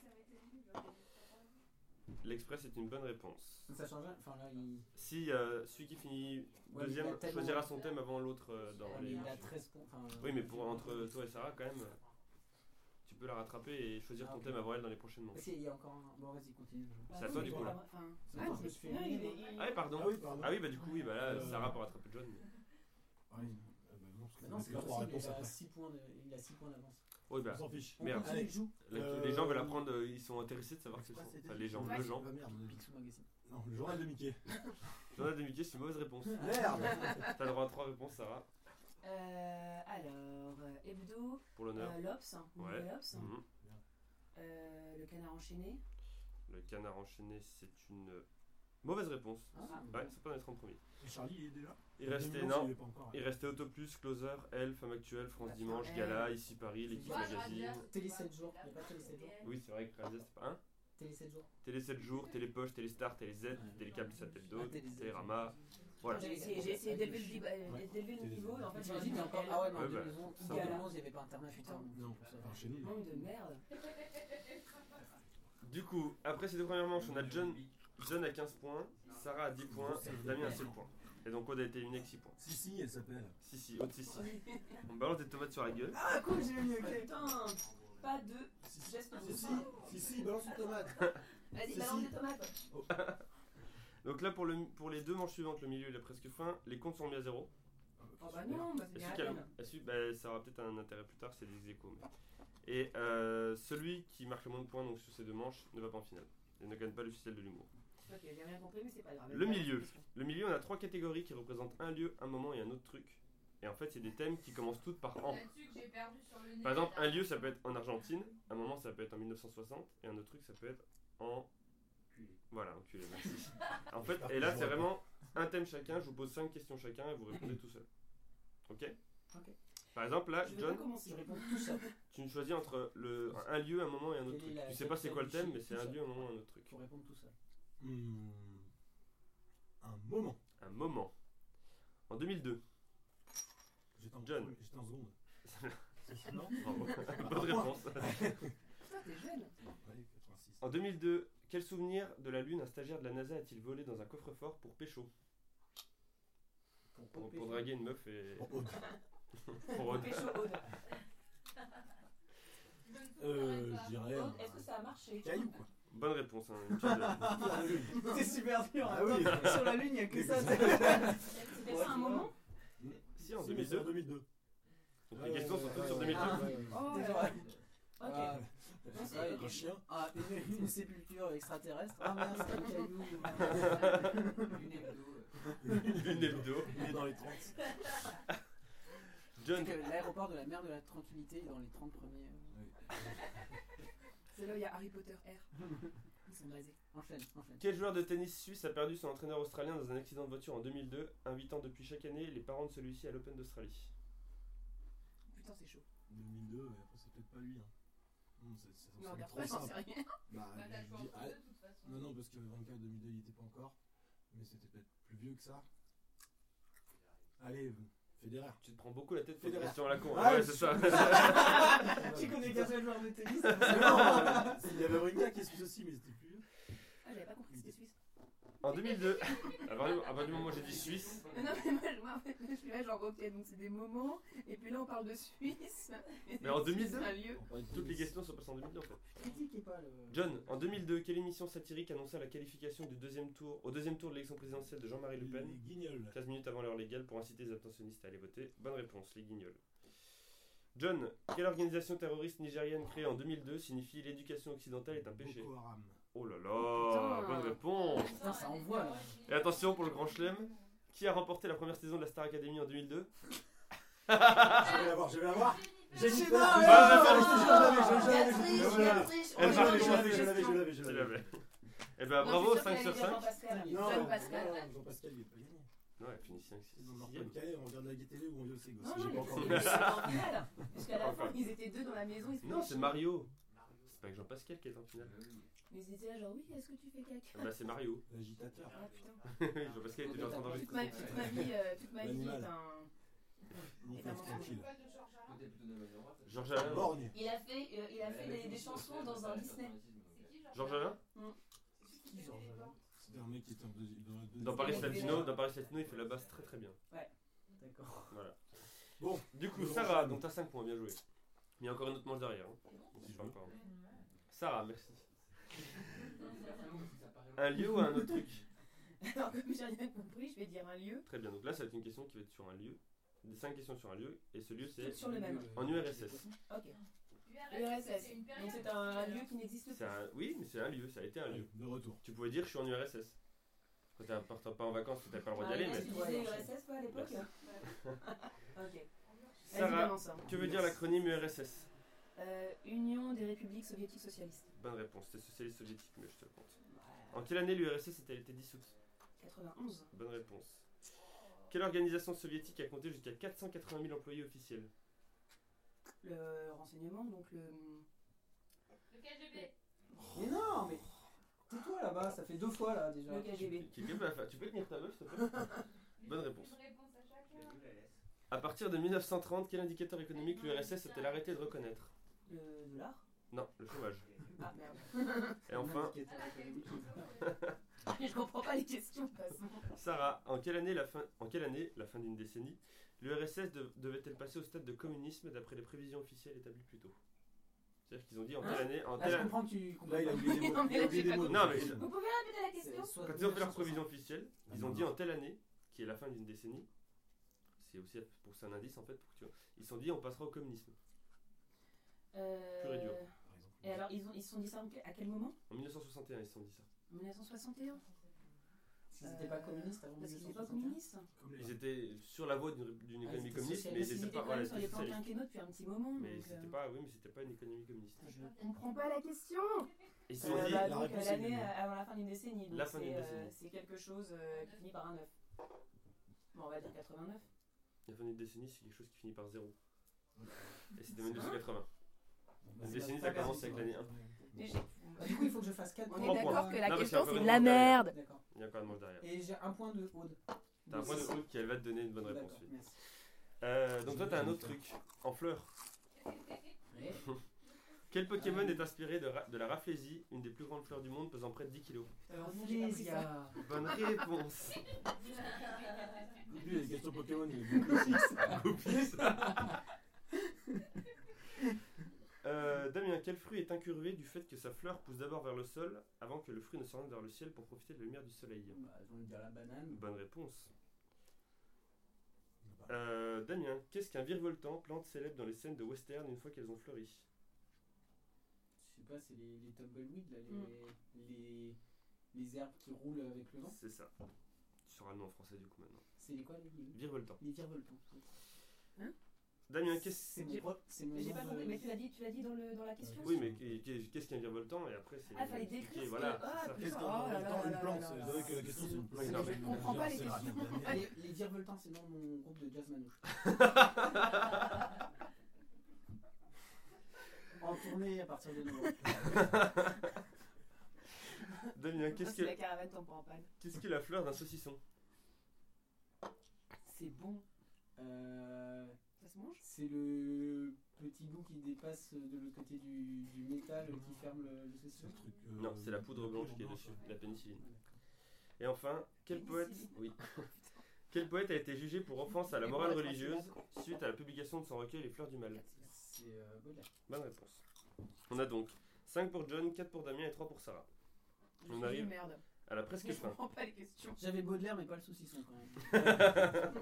L'Express est une bonne réponse. Ça change rien. Enfin là, il. Si celui qui finit Ouais, deuxième il a tellement- choisira son thème avant l'autre dans Ah, mais les. il a 13 points. Enfin, Oui, mais pour entre toi et Sarah, quand même, tu peux la rattraper et choisir Ah, ton ok. thème avant elle dans les prochaines manches. Ok, il y a encore un. Bon, vas-y, continue. C'est à toi, du coup, là. Ah, je me suis fait non, éliminer, Ah oui, pardon. Ah oui, pardon. Ah oui, bah du coup, oui, bah là, Euh, Sarah peut rattraper John. Oui. Non, parce que Non, c'est c'est pas 3 possible, réponses il a après. 6 points d'avance. Oui, bah. On s'en fiche. On Merde. continue Allez. le joue. Les gens veulent apprendre, ils sont intéressés de savoir que Express, c'est c'était enfin, les gens, Ouais. le gens. Ah merde. Picsou Magazine. Non, le journal de Mickey. Journal de Mickey, c'est une mauvaise réponse. Merde. T'as le droit à 3 réponses, Sarah, Alors, Hebdo, pour l'honneur. l'Obs, Ouais. l'Obs, Mhm. le Canard enchaîné. Le canard enchaîné, c'est une mauvaise réponse. Ah, Ouais, c'est pas dans les 30 premiers. Et Charlie, il est déjà. Il restait, 2011, non, il est pas encore. il restait Autoplus, Closer, Elle, Femme Actuelle, France Ouais. Dimanche, Elle. Gala, Ici Paris, L'équipe Ouais, Magazine. Radia. Télé 7 jours. Il n'y a pas Télé 7 jours. Oui, c'est vrai que Razia, c'était pas un. Télé 7 jours. Télé 7 jours, Télé Poche, Télé Star, Télé Z, Télé Câble, Satellite Ah, d'Aude, Télé Z. Télérama. Voilà. J'ai essayé d'élever le niveau, et en fait, J'imagine, mais encore. Ah ouais, mais en Ouais, bah, 2011, ça en va. 2011, il n'y avait pas internet. Putain. Non, enfin, chez nous. non. Manque de merde. Du coup, après ces deux premières manches, on a John a 15 points, Sarah a 10 points, Damien a 7 points. Et donc Aude a été éliminé avec 6 points. Sissi, elle s'appelle. Si, Aude, si. On balance des tomates sur la gueule. Ah, cool, j'ai mis, ok. Putain, pas de geste de Sissi, Sissi, balance une tomate. Vas-y, Si, balance si. des tomates. Donc là, pour les deux manches suivantes, le milieu il a presque fin, les comptes sont mis à 0. Oh bah non, bah c'est Et bien celui la qui a- peine. et celui- bah, ça aura peut-être un intérêt plus tard, c'est des échos. Et celui qui marque le moins de points donc sur ces deux manches ne va pas en finale. Et ne gagne pas l'officiel de l'humour. Ok, j'ai rien compris, mais c'est pas grave. Le milieu. Le milieu, on a 3 catégories qui représentent un lieu, un moment et un autre truc. Et en fait, c'est des thèmes qui commencent toutes par an. Là-dessus que j'ai perdu sur le nez. Par exemple, un lieu, ça peut être en Argentine, un moment, ça peut être en 1960, et un autre truc, ça peut être en. Voilà, enculé, merci. En fait, et là, c'est vraiment un thème chacun, je vous pose 5 questions chacun et vous répondez tout seul. Ok? Ok. Par exemple, là, Je vais John, pas commencer. Je réponds tout seul. tu choisis entre un lieu, un moment et un autre Quelle est truc. la Tu sais pas c'est quoi le thème, mais capitale c'est un du lieu, un moment, un autre truc. Faut répondre tout seul. Un moment. Un moment. En 2002. J'étais en John. J'étais en seconde. Non. Bravo. Bonne réponse. Putain, t'es jeune. Ouais, 86. En 2002, quel souvenir de la Lune un stagiaire de la NASA a-t-il volé dans un coffre-fort pour pécho? Pour draguer une meuf et. Oh, oh. Pour Aude. Pécho Aude. Je dirais Aude, est-ce que ça a marché? caillou quoi. Bonne réponse. Hein, une petite- La lune. C'est super dur. Ah oui. Sur la lune, il n'y a que ça. C'était ça un moment? Si, en Si, mais c'est 2002. en 2002. Donc les questions sont toutes sur ouais. 2002. Ah. Oh, Déjà. ok. Ah, Non, c'est ouais, Un chien. ah, une sépulture extraterrestre. Ah mince, c'est un caillou. Une hebdo. Une hebdo. Il est dans les 30. John, Donc, l'aéroport de la mer de la Tranquillité est dans les 30 premiers. C'est là où il y a Harry Potter R. Ils sont basés. Enchaîne. quel joueur de tennis suisse a perdu son entraîneur australien dans un accident de voiture en 2002, invitant depuis chaque année les parents de celui-ci à l'Open d'Australie? Putain, c'est chaud. 2002, après c'est peut-être pas lui. Hein. Ça Non, semble regarde trop pas, j'en sais simple. rien. Bah, Bah, t'as le je choix dis, entre deux, de toute façon. non, parce que 24 2002, il était pas encore. Mais c'était peut-être plus vieux que ça. Allez, Federer. Tu te prends beaucoup la tête pour des Federer. questions à la con. Ah, Ouais, c'est ça. Tu connais qu'un seul joueur de tennis Non, il y avait Wawrinka qui est suisse aussi, mais c'était plus vieux. Ah, j'avais pas compris que c'était suisse. En 2002, à partir du moment où j'ai dit Suisse, Non, mais moi, en fait, je suis là, genre, ok, donc c'est des moments, et puis là, on parle de Suisse. Mais en 2002? C'est un lieu. On parlait de toutes les tennis. questions sont passées en 2002 en fait. Critiquez pas le. John, en 2002, quelle émission satirique annonça la qualification au deuxième tour de l'élection présidentielle de Jean-Marie Le Pen, Les Guignols. 15 minutes avant l'heure légale pour inciter les abstentionnistes à aller voter? Bonne réponse, les Guignols. John, quelle organisation terroriste nigérienne créée en 2002 signifie l'éducation occidentale est un péché? Boko Haram. Oh là là, Putain. bonne réponse. Putain, ça envoie là. Et attention pour le grand chelem, qui a remporté la première saison de la Star Academy en 2002? Je vais la voir, je vais la voir. Jennifer. Je l'avais. Eh ben bravo, 5 sur 5. Jean-Pascal. Non, Jean-Pascal. Jean-Pascal, il est pas gagné. Non, elle finit 5 On en 6 reprend calé, on regarde la télé ou on vit au Ségos. Non, J'ai non, pas encore mais vu. c'est en finale. Jusqu'à la fin, ils étaient deux dans la maison. Ils se Non, prenaient c'est chaud. Mario. C'est pas avec Jean-Pascal qui est en finale. Mais ils étaient là, genre, oui, est-ce que tu fais caca? Bah c'est Mario. L'agitateur. Ah putain. Jean-Pascal était déjà en train Toute d'enregistrer. ma vie est L'animal. un. Nous, Et faut être t'as tranquille. Peut-être plutôt de manière droite. Georges Alain. Borgne. Il a fait des chansons dans un Disney. Georges Alain. Qui, Georges Alain? C'était un mec qui était dans la deuxième. Dans Paris Il a fait Latino, il fait la basse très très bien. D'accord. Voilà. Bon. Du coup, Le Sarah, enchaîne. donc t'as 5 points, bien joué. Mais il y a encore une autre manche derrière. Hein. Si je parle pas. Sarah, merci. Un lieu ou un autre truc? Alors, comme j'ai rien compris, je vais dire un lieu. Très bien, donc là ça va être une question qui va être sur un lieu. Des 5 questions sur un lieu, et ce lieu c'est Toutes sur le même. en URSS. Ok. URSS. Donc c'est un lieu qui n'existe C'est pas. un... Oui, mais c'est un lieu, ça a été un lieu. De retour. Tu pouvais dire je suis en URSS. Quand t'es pas en vacances, t'as pas le droit d'y Ah, aller, tu mais. disais URSS toi à l'époque? Ok. Sarah, Évidemment ça. que veut dire l'acronyme URSS? Union des républiques soviétiques socialistes. Bonne réponse, c'était socialiste soviétique, mais je te le compte. En quelle année l'URSS a-t-elle été dissoute? 91. Bonne réponse. Quelle organisation soviétique a compté jusqu'à 480 000 employés officiels? Le renseignement, donc le. Le KGB. Mais non, mais. Tais-toi là-bas, ça fait 2 fois là déjà. Le KGB. Tu peux tenir ta meuf, s'il te plaît? Bonne réponse. Une réponse à chacun. À partir de 1930, quel indicateur économique l'URSS a-t-elle arrêté de reconnaître? Le dollar. Non, le chômage. Ah merde. Et enfin, Je comprends pas les questions de toute façon. Sarah, en quelle année, la fin d'une décennie, l'URSS devait-elle passer au stade de communisme d'après les prévisions officielles établies plus tôt? C'est-à-dire qu'ils ont dit en quelle année, Là, je comprends que tu comprends. Là, il a oublié des mots. Non, mais Il a là, oublié j'ai des pas mots. Non, mais Vous pouvez répéter la question? quand ils ont fait leurs prévisions officielles, ils ont dit en telle année, qui est la fin d'une décennie, c'est aussi pour ça un indice en fait, pour que tu vois. Ils se sont dit on passera au communisme. Pur et dur. Et alors, ils se sont dit ça à quel moment? En 1961, ils se sont dit ça. 1961. S'ils n'étaient pas communistes avant Parce qu'ils n'étaient pas 1961. communistes. Ils étaient sur la voie d'une économie c'était communiste, mais Parce ils qu'ils étaient étaient pas, quand voilà, même sur c'était les plans socialiste. quinquennaux depuis un petit moment. Mais donc, c'était pas, oui, mais c'était pas une économie communiste. Je comprends pas la question. Ils se sont dit, la Donc réponse est l'année nulle. avant la fin d'une décennie. Donc La fin d'une décennie. c'est quelque chose qui finit par un 9. Bon, on va dire 89. la fin d'une décennie, c'est quelque chose qui finit par 0. Et c'était 1980. Une décennie, ça commence avec l'année 1. Mais Du coup, il faut que je fasse 4 on points. est 3 points. d'accord que la Non, mais c'est question encore c'est une de la manche derrière. merde. D'accord. Il y a encore une manche derrière. Et j'ai un point de Aude. T'as un point de Aude qui elle va te donner une bonne réponse. D'accord, oui. merci. Donc toi, t'as un autre truc. En fleurs. Mais, Quel Pokémon est inspiré de la Rafflesie, une des plus grandes fleurs du monde pesant près de 10 kg? Rafflesia. Bonne réponse. Lui, les questions Pokémon, il est beaucoup. Goupis. Damien, quel fruit est incurvé du fait que sa fleur pousse d'abord vers le sol avant que le fruit ne s'oriente vers le ciel pour profiter de la lumière du soleil? Bah, j'ai envie de dire la banane. Bonne réponse. Damien, qu'est-ce qu'un virevoltant, plante célèbre dans les scènes de western une fois qu'elles ont fleuri? Je sais pas, c'est les tumbleweeds, là, les herbes qui roulent avec le vent. C'est ça. Tu sauras le nom en français du coup maintenant. C'est les quoi les Virevoltant. virevoltants. Damien, qu'est-ce C'est mon J'ai nom pas de- compris, mais tu l'as dit dans la question? Oui, mais qu'est-ce qu'un virevoltant? Et après, c'est. Ah, fallait décrire expliquer, ce voilà, que- ah, c'est ça. Qu'est-ce Oh qu'un là là temps, une là plante? là C'est là. vrai que la question, c'est une plante. Non, mais je comprends pas les C'est questions. rapide. Les virevoltants, c'est le nom de mon groupe de jazz manouche. en tournée à partir de novembre. Damien, qu'est-ce Si que, la caravane tombe en panne. qu'est-ce que la fleur d'un saucisson? C'est bon. Euh, Ça se mange? c'est le petit bout qui dépasse de l'autre côté du métal qui ferme le C'est saucisson. le truc. Non, c'est la poudre blanche qui est blanche, dessus, ouais. la pénicilline. Et enfin, quel poète, Pénicilline. oui, quel poète a été jugé pour offense à la Et morale moi, je religieuse pense suite à la publication de son recueil Les Fleurs du Mal? C'est Baudelaire. Bonne réponse. On a donc 5 pour John, 4 pour Damien et 3 pour Sarah. Je On suis arrive une merde. à la presque Je fin. comprends pas les questions. J'avais Baudelaire, mais pas le saucisson quand même.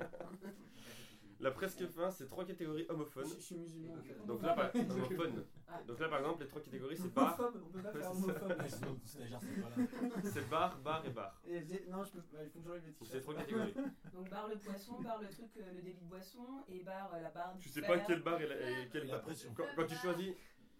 La presque fin, c'est 3 catégories homophones. Je suis musulman en fait. Donc là, par... homophone. Donc là, par exemple, les 3 catégories, c'est bar, Homophobe, on peut pas faire homophobe. Ouais, sinon, stagiaire, c'est pas là. c'est bar et bar. Non, je peux pas, il faut que j'enlève le Donc t-shirt. c'est 3 catégories. Donc barre le poisson, barre le truc, le débit de boisson et barre la barre du Tu sais fer. pas quel bar et quel La bar. pression. Quand tu choisis.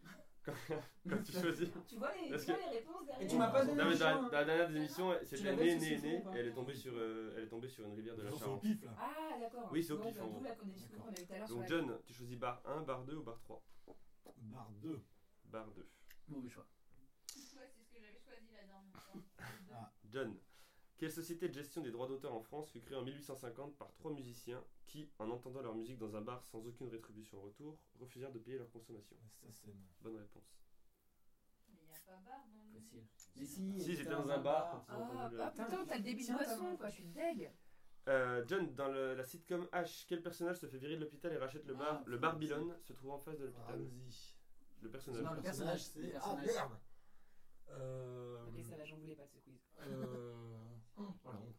Quand tu choisis. Tu vois les, Parce tu vois les réponses derrière. Et tu m'as pas donné Non, mais le choix, hein. dans la dernière des émissions, Tu c'était l'avais, né, ce né, saucisson, né, ou pas et elle est tombée sur une rivière de la C'est au Charente. pif là. Ah d'accord. Oui, c'est au Donc, pif, en d'où gros. la discussion qu'on a eu tout à l'heure sur Donc la... John, tu choisis bar 1, bar 2 ou bar 3? Barre 2. Bar 2. Mauvais choix. Ouais, c'est ce que j'avais choisi la dernière fois. John, quelle société de gestion des droits d'auteur en France fut créée en 1850 par 3 musiciens qui, en entendant leur musique dans un bar sans aucune rétribution en retour, refusèrent de payer leur consommation? Ça, c'est. Bonne réponse. Mais il n'y a pas barre dans le. Facile. Mais si, Si, j'étais dans un bar quand ils ont Ah, entendu le- ah putain, t'as le débit de Tiens, boisson t'as- quoi, je suis deg. John, dans la sitcom H, quel personnage se fait virer de l'hôpital et rachète le bar, le Babylone, se trouve en face de l'hôpital? Ramsey. Le personnage. Non, Le le personnage, personnage, c'est. le Ah personnage. merde. Ok, ça va, j'en voulais pas de ce quiz. Oh la honte.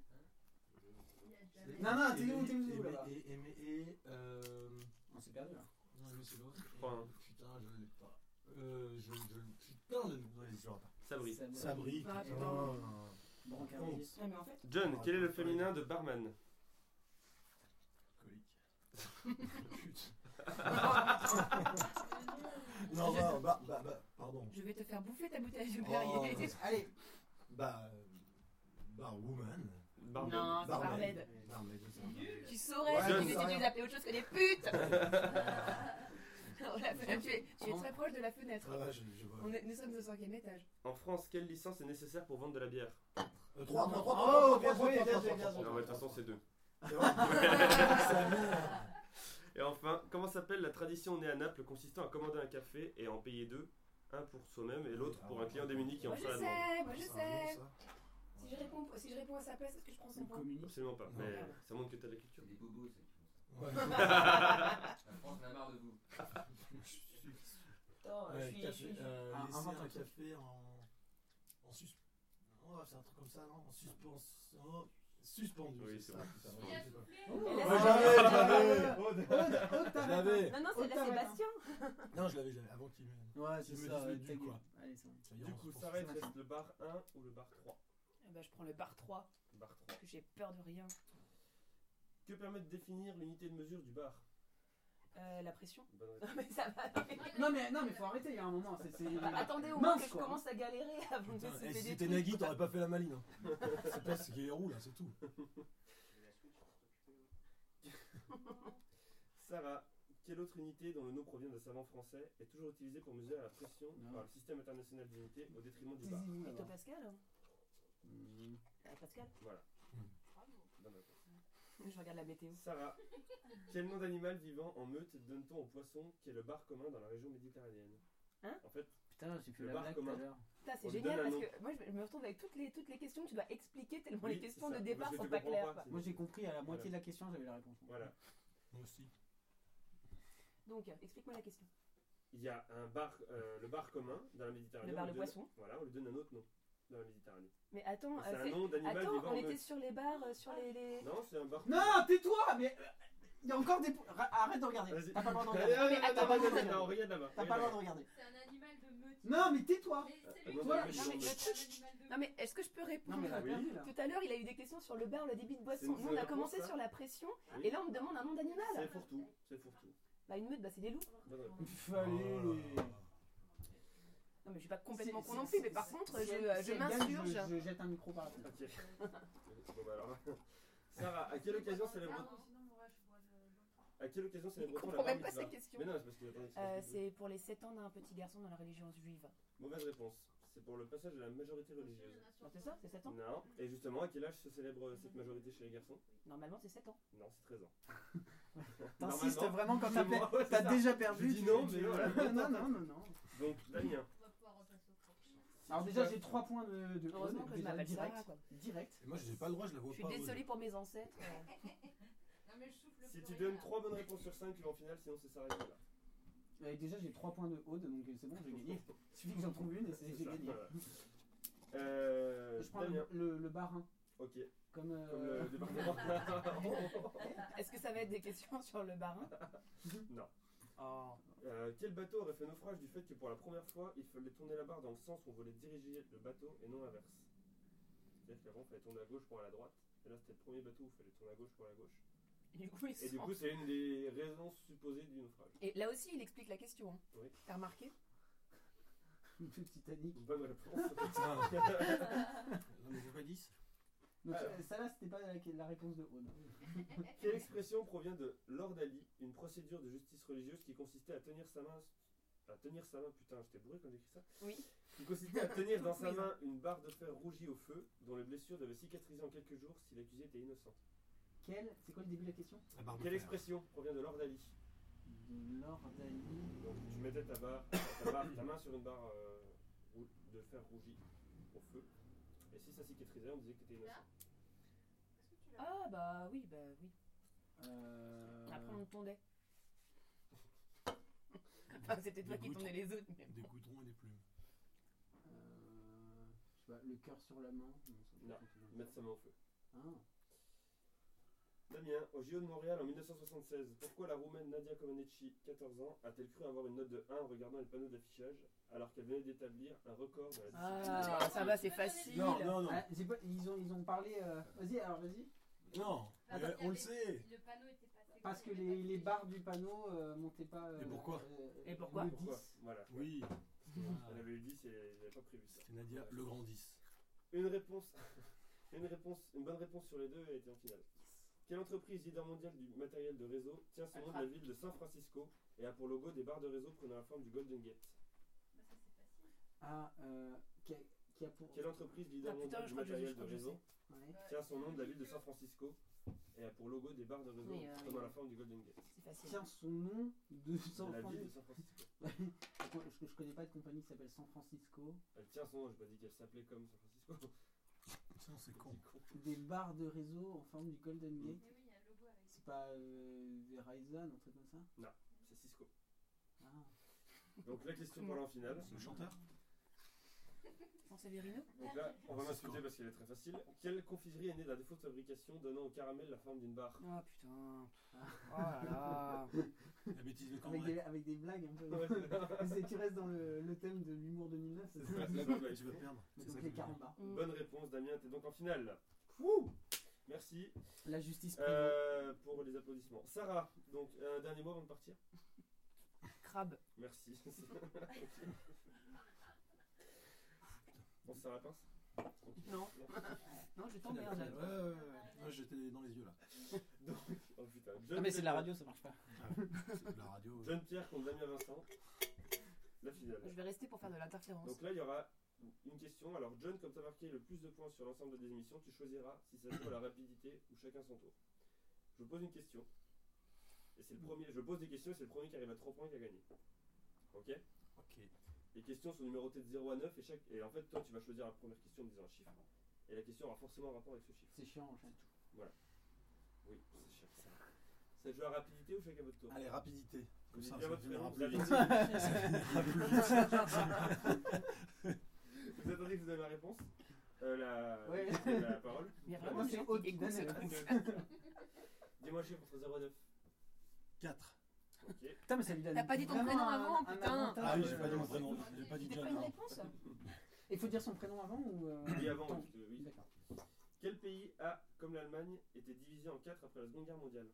Il y a déjà Et- Non, non, t'es et- où, t'es où, et- là-bas et. On s'est perdu là. Non, mais c'est l'autre. Crois, hein. Putain, je l'ai pas. Putain, je l'aurai pas. Sabri. Sabri. Ah, putain. putain. Brancardier. Ah mais en fait... John, quel est le féminin de barman? Colique. Pute. Non, pardon. Je vais te faire bouffer ta bouteille de Oh, Perrier. Allez. Barwoman. Barman. Non, c'est Barmaid. Barmaid. Barmaid, je sais. Tu saurais Ouais, si tu mais décides ça de rien. les appeler autre chose que des putes. Alors, la fenêtre, tu es très proche de la fenêtre. Ah ouais, je vois. Nous sommes au 5e étage. En France, quelle licence est nécessaire pour vendre de la bière? 3, Oh, bien joué, bien joué, bien joué. Non, mais de toute façon, c'est 2. Sa mère. Et enfin, comment s'appelle la tradition née à Naples consistant à commander un café et à en payer 2, un pour soi-même et l'autre pour un client démuni qui en Moi je fera la demande? sais, moi je C'est un nom, sais. ça. Si je réponds à sa place, est-ce que je prends son On point? communique. Absolument pas, Non. mais ça montre que t'as de la culture. C'est des bobos, c'est qui font Ouais. ça. La France en a marre de vous. Attends, je suis... Café, laisser invente un un truc. café en sus. Oh, c'est un truc comme ça, non? En suspension. Suspendu. Oui, c'est ça. bon. putain, Il y a ouais, c'est soufflé. Elle Ouais, a- je l'avais. Non, non, Oh, celle-là c'est t'arrêtes, Bastien. Non, je l'avais avant qu'il me. Ouais, Tu c'est me ça. dis le ta du, gueule. quoi. Allez, c'est bon. Ça y est, Du on coup, se Sarah, il poursuit. te reste le bar 1 ou le bar 3? Eh ben, je prends le bar 3, Bar 3. parce que j'ai peur de rien. Que permet de définir l'unité de mesure du bar? La pression. Bonne Non réponse. mais ça va. Non, mais faut arrêter, il y a un moment. Bah, attendez au moins Mince, que je quoi. commence à galérer avant de Putain, se eh, faire si des c'était trucs. Nagui, t'aurais pas fait la maline. Hein. C'est pas ce qui est roux là, c'est tout. Sarah, quelle autre unité dont le nom provient d'un savant français est toujours utilisée pour mesurer la pression Non. par le système international d'unité au détriment du bar? Hectopascal hein. Pascal. Voilà. Bravo. Bonne réponse. Je regarde la météo. Sarah, quel nom d'animal vivant en meute donne-t-on au poisson qui est le bar commun dans la région méditerranéenne? Hein? En fait, Putain, j'ai fait Le la bar blague commun. tout à l'heure. Putain, c'est On lui génial donne un parce nom. que moi je me retrouve avec toutes les questions que tu dois expliquer tellement Oui, les questions c'est de ça. départ Parce que sont tu pas comprends claires. pas, quoi. c'est- Moi, j'ai compris à la moitié Voilà. de la question, j'avais la réponse. Voilà. Moi aussi. Donc, explique-moi la question. Il y a un bar, le bar commun dans la Méditerranée. Le bar on de lui donne- poisson. Voilà, on lui donne un autre nom dans la Méditerranée. Mais attends, Et c'est un nom d'animal attends, vivant on en était meute. sur les bars, sur les... Non, c'est un bar. Non, tais-toi, mais il y a encore des. Arrête de regarder. Vas-y. T'as pas le droit de Allez, regarder. allez, Mais attends, attends, attends, regarde attends. là-bas, regarde là-bas. T'as pas le droit de regarder. C'est un animal de meute. Non, mais tais-toi. Mais c'est Ah, lui moi, qui voilà, a dit non, mais que le c'est truc- un animal de Non mais est-ce que je peux répondre Non, mais la Oui. perdu, là. Tout à l'heure, il a eu des questions sur le bar, le débit de C'est boisson. une Nous, on a réponse, commencé ça sur la pression, Oui. et là, on me demande un nom C'est d'animal. fourre-tout. C'est fourre-tout. Bah, une meute, bah, c'est des loups. Bonne réponse. Fallait. Non, mais je suis pas complètement C'est- con non c'est- plus, mais par contre, si elle- si je elle gagne, m'insurge. Je jette un micro par la fenêtre. Ok. Bon, bah alors. Sarah, à quelle occasion célèbre. Ah, non, sinon, moi, je bois de l'autre. À quelle occasion Il célèbre-t-on la comprend bar même pas mitzvah? sa question. Mais non, c'est parce qu'il attendait que ça se C'est pour les 7 ans d'un petit garçon dans la religion juive. Mauvaise réponse. C'est pour le passage de la majorité religieuse. C'est ça, c'est 7 ans. Non. Et justement, à quel âge se célèbre cette majorité chez les garçons? Normalement, c'est 7 ans. Non, c'est 13 ans. T'insistes Normalement, vraiment quand c'est t'as moi, ouais, c'est t'as ça. déjà perdu. Je dis non, mais tu- voilà. Non. Donc, Damien. On va pouvoir repasser au prochain. Alors déjà j'ai 3 points de Heureusement Aude, que je déjà, m'appelle direct. Sarah, quoi. Direct. Et moi, j'ai pas le droit, je la vois Je pas. suis Aude. désolée pour mes ancêtres. Non mais je souffle Si plus tu rien. donnes 3 bonnes réponses sur 5, tu vas en finale, sinon c'est Sarah qui est là. Et déjà j'ai 3 points de Aude, donc c'est bon, j'ai gagné. Il suffit que j'en trouve une et C'est j'ai ça, gagné. voilà. Je prends Damien. le barin. Ok. Comme, Comme le département. Est-ce que ça va être des questions sur le barin? Non. Oh. Quel bateau aurait fait naufrage du fait que pour la première fois, il fallait tourner la barre dans le sens où on voulait diriger le bateau et non l'inverse? C'est-à-dire qu'avant, il fallait tourner à gauche pour aller à droite. Et là, c'était le premier bateau où il fallait tourner à gauche pour aller à gauche. Et du coup, ils Et du sont- coup, c'est une des raisons supposées du naufrage. Et là aussi, il explique la question. Hein. Oui. T'as remarqué? Le Titanic. Une bonne réponse. Ça. Non, mais pourquoi 10? Donc Alors. celle-là c'était pas la réponse de Aude. Quelle expression provient de l'ordalie, une procédure de justice religieuse qui consistait à tenir sa main. Putain, j'étais bourré quand j'ai écrit ça. Oui. Qui consistait à tenir dans sa Oui. main une barre de fer rougie au feu, dont les blessures devaient cicatriser en quelques jours si l'accusé était innocent. C'est quoi le début de la question? La barre de Quelle fer. expression provient de l'ordalie? De l'ordalie. Donc tu mettais ta main sur une barre de fer rougie au feu, et si ça cicatrisait, on disait que tu étais innocent. Est-ce que tu l'as? Ah bah oui, bah oui. Euh... Après, on tondait. Enfin, c'était toi Des qui boutons. tondais les autres. mais- Des goudrons et des plumes. Je sais pas, le cœur sur la main. Non, mettre sa main au feu. Ah. Damien, au JO de Montréal en 1976, pourquoi la Roumaine Nadia Comaneci, 14 ans, a-t-elle cru avoir une note de 1 en regardant les panneaux d'affichage alors qu'elle venait d'établir un record dans la discipline? Ah, ça va, c'est facile. Non. Ah, ils ont parlé. Vas-y, alors vas-y. Non, Attends, on le sait. Le panneau était passé. Parce que les barres du panneau montaient pas. Et pourquoi Et pourquoi le Pourquoi 10. Voilà. Oui. Elle avait eu 10 et elle n'avait pas prévu ça. C'est Nadia, le grand 10. Une bonne réponse sur les deux et était en finale. Quelle entreprise leader mondiale du matériel de réseau tient son nom de la ville de San Francisco et a pour logo des barres de réseau prenant la forme du Golden Gate? Bah, ça c'est facile. Ah, qui a pour. Quelle entreprise leader Ah putain, mondiale je du crois que je matériel crois de que je réseau sais. Ouais. tient son nom de la ville de San Francisco et a pour logo des barres de réseau Oui, prenant la forme du Golden Gate? C'est facile. Tient son nom de San De la ville de Francisco. San Francisco. Je connais pas de compagnie qui s'appelle San Francisco. Elle tient son nom, j'ai pas dit qu'elle s'appelait comme San Francisco. Tiens, c'est con. Des barres de réseau en forme du Golden Gate. Mais oui, il y a un logo avec. C'est pas Verizon, un truc comme ça? C'est Cisco. Ah. Donc la question pour aller en finale. C'est le chanteur. Non, c'est Vérino. Donc là, on va m'insulter parce qu'elle est très facile. Quelle confiserie est née d'un défaut de fabrication donnant au caramel la forme d'une barre? Oh putain. Oh là là. La bêtise de Cambrai. Avec des blagues un peu. Ouais, Tu restes dans le thème de l'humour 2009. C'est c'est ça, ça? tu vas perdre. C'est Donc ça les que je veux dire. carambars. Bonne réponse, Damien, t'es donc en finale. Wouh, merci La justice privée. pour les applaudissements. Sarah, donc un dernier mot avant de partir? Crabe. Merci. On se serre la pince? Non. Non, je t'emmerde. Ouais. Moi, j'étais dans les yeux là. Donc, oh putain. Ah, mais c'est de la radio, ça marche pas. C'est de la radio. John Pierre contre Damien Vincent. La finale. Je vais rester pour faire de l'interférence. Donc là, il y aura une question. Alors, John, comme tu as marqué le plus de points sur l'ensemble des émissions, tu choisiras si ça joue à la rapidité ou chacun son tour. Je vous pose une question. Et c'est le premier. Je pose des questions et c'est le premier qui arrive à 3 points qui a gagné. Ok? Ok. Les questions sont numérotées de 0 à 9 et en fait, toi, tu vas choisir la première question en disant un chiffre. Et la question aura forcément un rapport avec ce chiffre. C'est chiant, en fait. Oui, c'est chiant. Ça joue à rapidité ou chacun votre tour? Allez, rapidité. Vous Comme dites ça, bien ça votre finira prénom, plus vous vite. avez- Ça finira plus vite. Vous attendez que vous avez la réponse? Ouais. La parole? Il y a Moi, vraiment des c'est gens Aude qui qui écoutent donne ce la truc. Dis-moi un chiffre entre 0 et 9. 4. Ok. Putain, mais ça lui donne. T'as pas dit ton vraiment prénom un- avant, un putain. avantage. Ah oui, j'ai pas dit mon prénom. J'ai pas dit C'était John. pas une non. réponse. Il faut dire son prénom avant ou. Oui, avant, ton- oui. D'accord. Quel pays a, comme l'Allemagne, été divisé en 4 après la Seconde Guerre mondiale?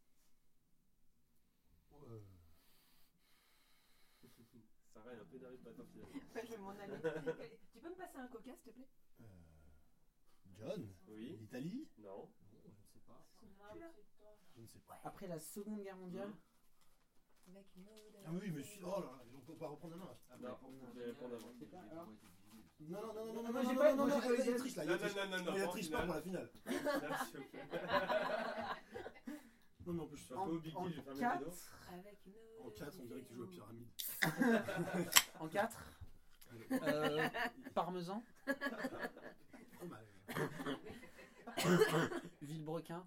Sarah est un peu énervée de pas être en finale. Je vais m'en aller. Tu peux me passer un coca, s'il te plaît? John. Oui. L'Italie. Non. Je ne sais pas. Je ne sais pas. Après la Seconde Guerre mondiale. Avec une ode à Ah oui, mais la oh là là, on peut pas reprendre la main. Non, je vais répondre avant. C'est pas- alors Non, non, non, non, non, Moi, non, j'ai non, pas- non, moi, non, j'ai pas il les triche là, Non, il triche. non, non, non, Il en triche pas finale. pour la finale. Là, s'il vous plaît. Non, mais en plus, Je suis un peu au Big Deal, je vais fermer le rideau. Avec une ode en 4, on dirait que tu joues à pyramide. En 4. Parmesan. Oh, bah, Villebrequin.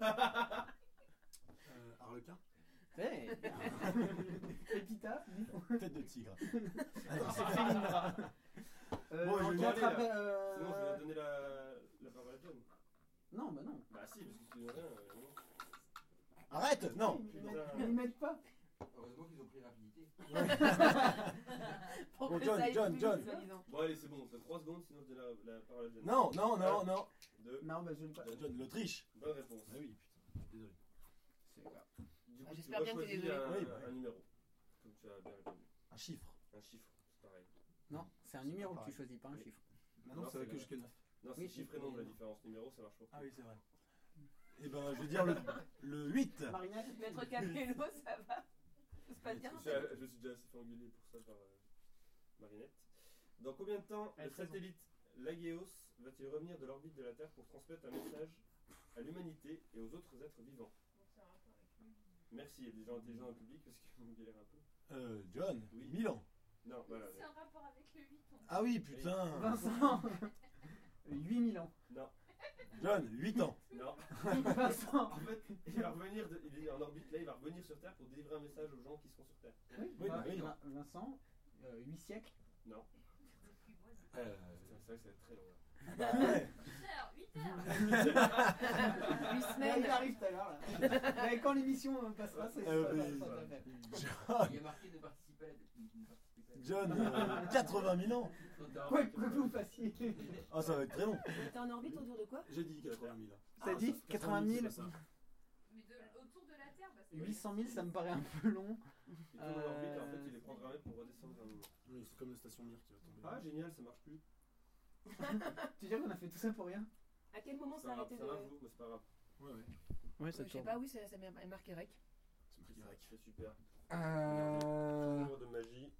Harlequin. Hey. Pépita. Tête de tigre. C'est Félindra. Bon, je En vais 4 y aller, après. Sinon, je vais donner la parole à John. Non, bah non. Bah, si, parce que si tu donnes rien, non. Arrête. Non. Ils mettent pas. Heureusement qu'ils ont pris rapidité. Pour Bon, que John, ça aille John, plus John. vite, soi-disant. Bon, allez, c'est bon, t'as 3 secondes, sinon je donne la parole à John. Non, non, non, non. 2, Non, bah je vais pas. John, l'Autriche. bonne réponse. Ah oui, putain, désolé. C'est pas. Du Ah, coup, tu j'espère bien que t'es choisis désolé. Oui, bah oui. un numéro. Comme tu as bien répondu. Un chiffre. Un chiffre, c'est pareil. Non, c'est un numéro que tu pareil. choisis, pas un chiffre. Maintenant, Non, ça va c'est que la- jusqu'à 9. Non, c'est Oui, chiffre et nombre la différence. Numéro, ça marche pas. Ah oui, c'est vrai. Eh ben, je vais dire le 8. Marinette. Maître Capello, ça va. Ça se passe bien. Je me suis déjà assez fait engueuler pour ça par Marinette. Dans combien de temps Elle le a raison. satellite Lageos va-t-il revenir de l'orbite de la Terre pour transmettre un message à l'humanité et aux autres êtres vivants? Merci, il y a des gens intelligents dans le public parce qu'ils vont galérer un peu. John, Oui. Milan. Non, voilà. C'est un rapport avec le 8. Ah oui, putain. Vincent. 8000 ans. Non, John, 8 ans. non. Vincent. En fait, il va revenir, il est en orbite là, il va revenir sur Terre pour délivrer un message aux gens qui seront sur Terre. Oui, Oui, bah oui. Vincent. 8 siècles. Non. Euh, Putain, c'est vrai que ça va être très long là. bah ouais. 8 heures. 8 Mais semaines. il arrive tout à l'heure là. Mais quand l'émission passera, c'est ça. oui. ça va faire. John, Il y a marqué ne participer à la. ne participer à la- John 80 000 ans. Quoi que vous fassiez. Ah, ça va être très long. T'es en orbite autour de quoi? J'ai dit 80 000. T'as dit 80 000. c'est ça. Mais autour de la Terre, bah, c'est 800 000, ça me paraît un peu long. Il tourne en orbite et en fait il est programmé pour redescendre vers le monde. Oui, c'est comme la station Mir qui va tomber. Ah, génial, ça marche plus. Tu dis qu'on a fait tout ça pour rien? À quel moment Ça ça a va, arrêté ça de. va vous, mais c'est pas grave. Ouais, ouais. Ouais, Je sais pas, oui, ça m'a marqué rec. C'est marqué Rec. C'est super. Euh... Tour de magie.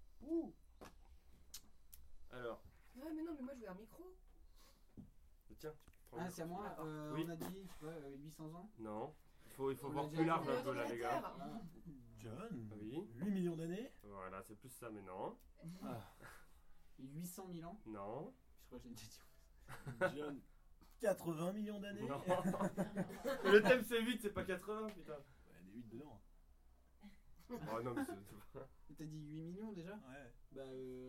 Alors, Ouais, mais non, mais moi je voulais un micro. tiens, tu prends le Ah, c'est à moi. Oui. On a dit, je sais pas, 800 ans. Non, il faut On voir l'a plus dit, large on un peu là, les gars. Ah. John, Oui, 8 millions d'années. voilà, c'est plus ça, mais non. Ah. 800 000 ans. Non, Je crois que j'ai déjà dit. John, 80 millions d'années. non. Le thème c'est 8, c'est pas 80, putain. Ouais, des 8 dedans. Oh non, mais c'est. T'as dit 8 millions déjà? Ouais. Bah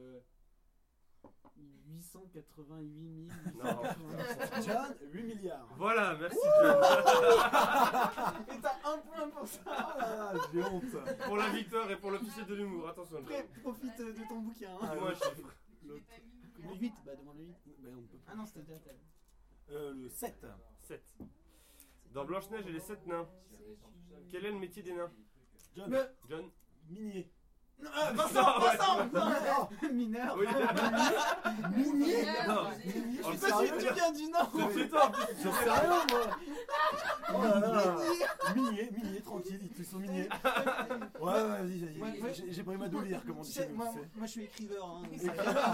888 000. Non. John, 8 milliards. Voilà, merci John. Et t'as un point pour ça. Ah, j'ai honte. Pour la victoire et pour l'officier de l'humour, attention. Après, profite de ton bouquin. Hein. Dis-moi un chiffre. L'autre. Le 8, bah demande le 8. Mais on peut pas. Ah non, c'était déjà tel. Le 7. 7. Dans Blanche-Neige et les 7 nains, quel est le métier des nains? John, Mais... John? minier. Non, Non, Vincent, ouais. Vincent. Mineur. Oui. Minier. Non. Minier. En Je fait, suis sérieux. Tu viens du Nord. C'est toi en plus. Je suis sérieux, moi. Oh là là. Minier, tranquille, ils sont miniers. Ouais, vas-y, Ouais, ouais. j'ai pris ma doulire, comme on Tu dit sais, chez nous, moi, tu sais. moi je suis écriveur. Hein, donc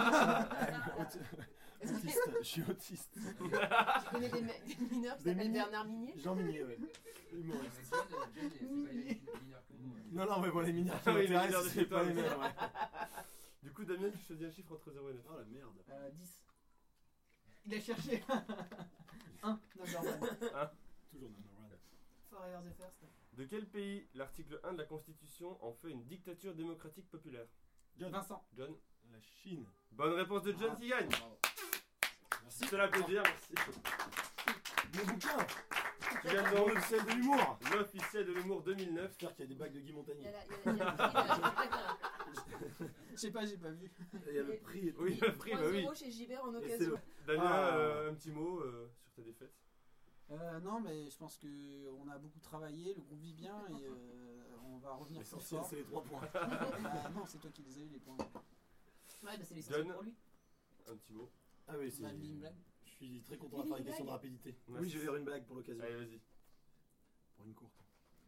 Autiste, je suis autiste. Je connais des mineurs qui Des s'appellent mini- Bernard Minier. Jean Minier, ouais. Humoriste. John, c'est pas les mineurs que nous. Non, mais bon, les mineurs qui Ah oui, les m'intéressent, mineurs de c'est chez pas toi, les oui. mêmes, ouais. Du coup, Damien, tu choisis un chiffre entre 0 et 9. Oh la merde. 10. Il a cherché 1. Number one. Toujours number one. Forever the first. De quel pays l'article 1 de la Constitution en fait une dictature démocratique populaire? John. Vincent. John? La Chine. Bonne réponse de John qui gagne. Merci. Je te l'applaudir, merci. Mon bouquin. Tu gagnes Dans donc le ciel de l'humour. l'officiel de l'humour 2009. J'espère qu'il y a des bagues de Guy Il y Montagnier. a la- Je sais pas, j'ai pas vu. Il y a le prix. Oui, le prix, bah oui. 3-0 chez Gibert en Et c'est occasion. le- Damien, Ah. un petit mot sur ta défaite. Non, mais je pense qu'on a beaucoup travaillé, le groupe vit bien et on va revenir plus L'essentiel, fort. c'est les 3 points. Ah, non, c'est toi qui les as eu les points. Ouais, bah c'est l'essentiel John. pour lui. Un petit mot. Ah oui, c'est. Bah, une blague. Je suis très content de faire une question de rapidité. Merci. Oui, je vais faire une blague pour l'occasion. Allez, vas-y. Pour une courte.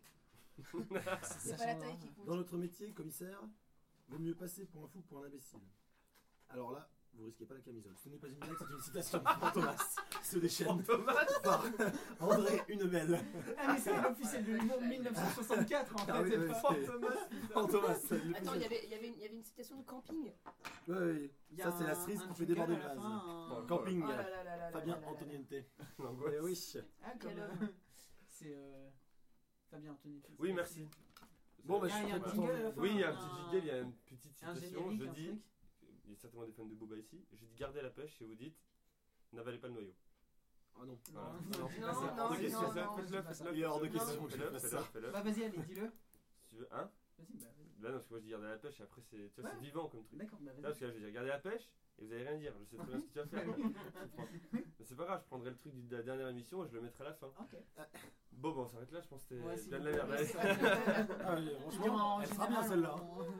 C'est pas la taille qui compte. Dans notre métier, commissaire, vaut mieux passer pour un fou que pour un imbécile. Alors là, vous risquez pas la camisole. Ce n'est pas une blague, c'est une citation. Fantomas se déchaîne par André Hunebelle. Ah, mais c'est l'officiel de l'humour 1964 en Ah oui, fait. oui, c'était Fantomas. Attends, il y avait une citation de camping. Oui, Il y a ça c'est la un- cerise un qui fait jingle déborder à le la vase. fin, un- Camping, Oh là là là là Fabien là là là. Antoniente. L'angoisse. Eh oui. Ah, Comme, quel homme. c'est Fabien Anthony. Oui, merci. Bon, bah, Il y a je suis un très jingle à la content. fin. Oui, il y a un petit jingle, il y a une petite Un citation. générique, Je un dis, truc. il y a certainement des fans de Boba ici, je dis gardez la pêche et vous dites n'avalez pas le noyau. Ah non. Voilà. Non, Non, c'est non, pas ça. non, Hors de non, question, non, faites-le, c'est faites-le. Il est hors de faites-le, question que je faites-le, fasse faites-le, ça. faites-le. Bah vas-y, allez, dis-le. Si tu veux, hein Vas-y, bah vas-y. Là, non, parce que moi je dis garder la pêche et après c'est, tu vois, Ouais. c'est vivant comme truc. D'accord, bah Là, vas-y. parce que là, je vais dire gardez la pêche et vous allez rien dire. Je sais très bien ce que tu vas faire. Tu comprends. Mais c'est pas grave, je prendrai le truc de la dernière émission et je le mettrai à la fin. Ok. Bon, on s'arrête là, je pense que Ouais, c'était s'il bien de vous la plaît. merde. Oui, c'est Allez. pas- Ah oui, franchement, elle sera bien celle-là.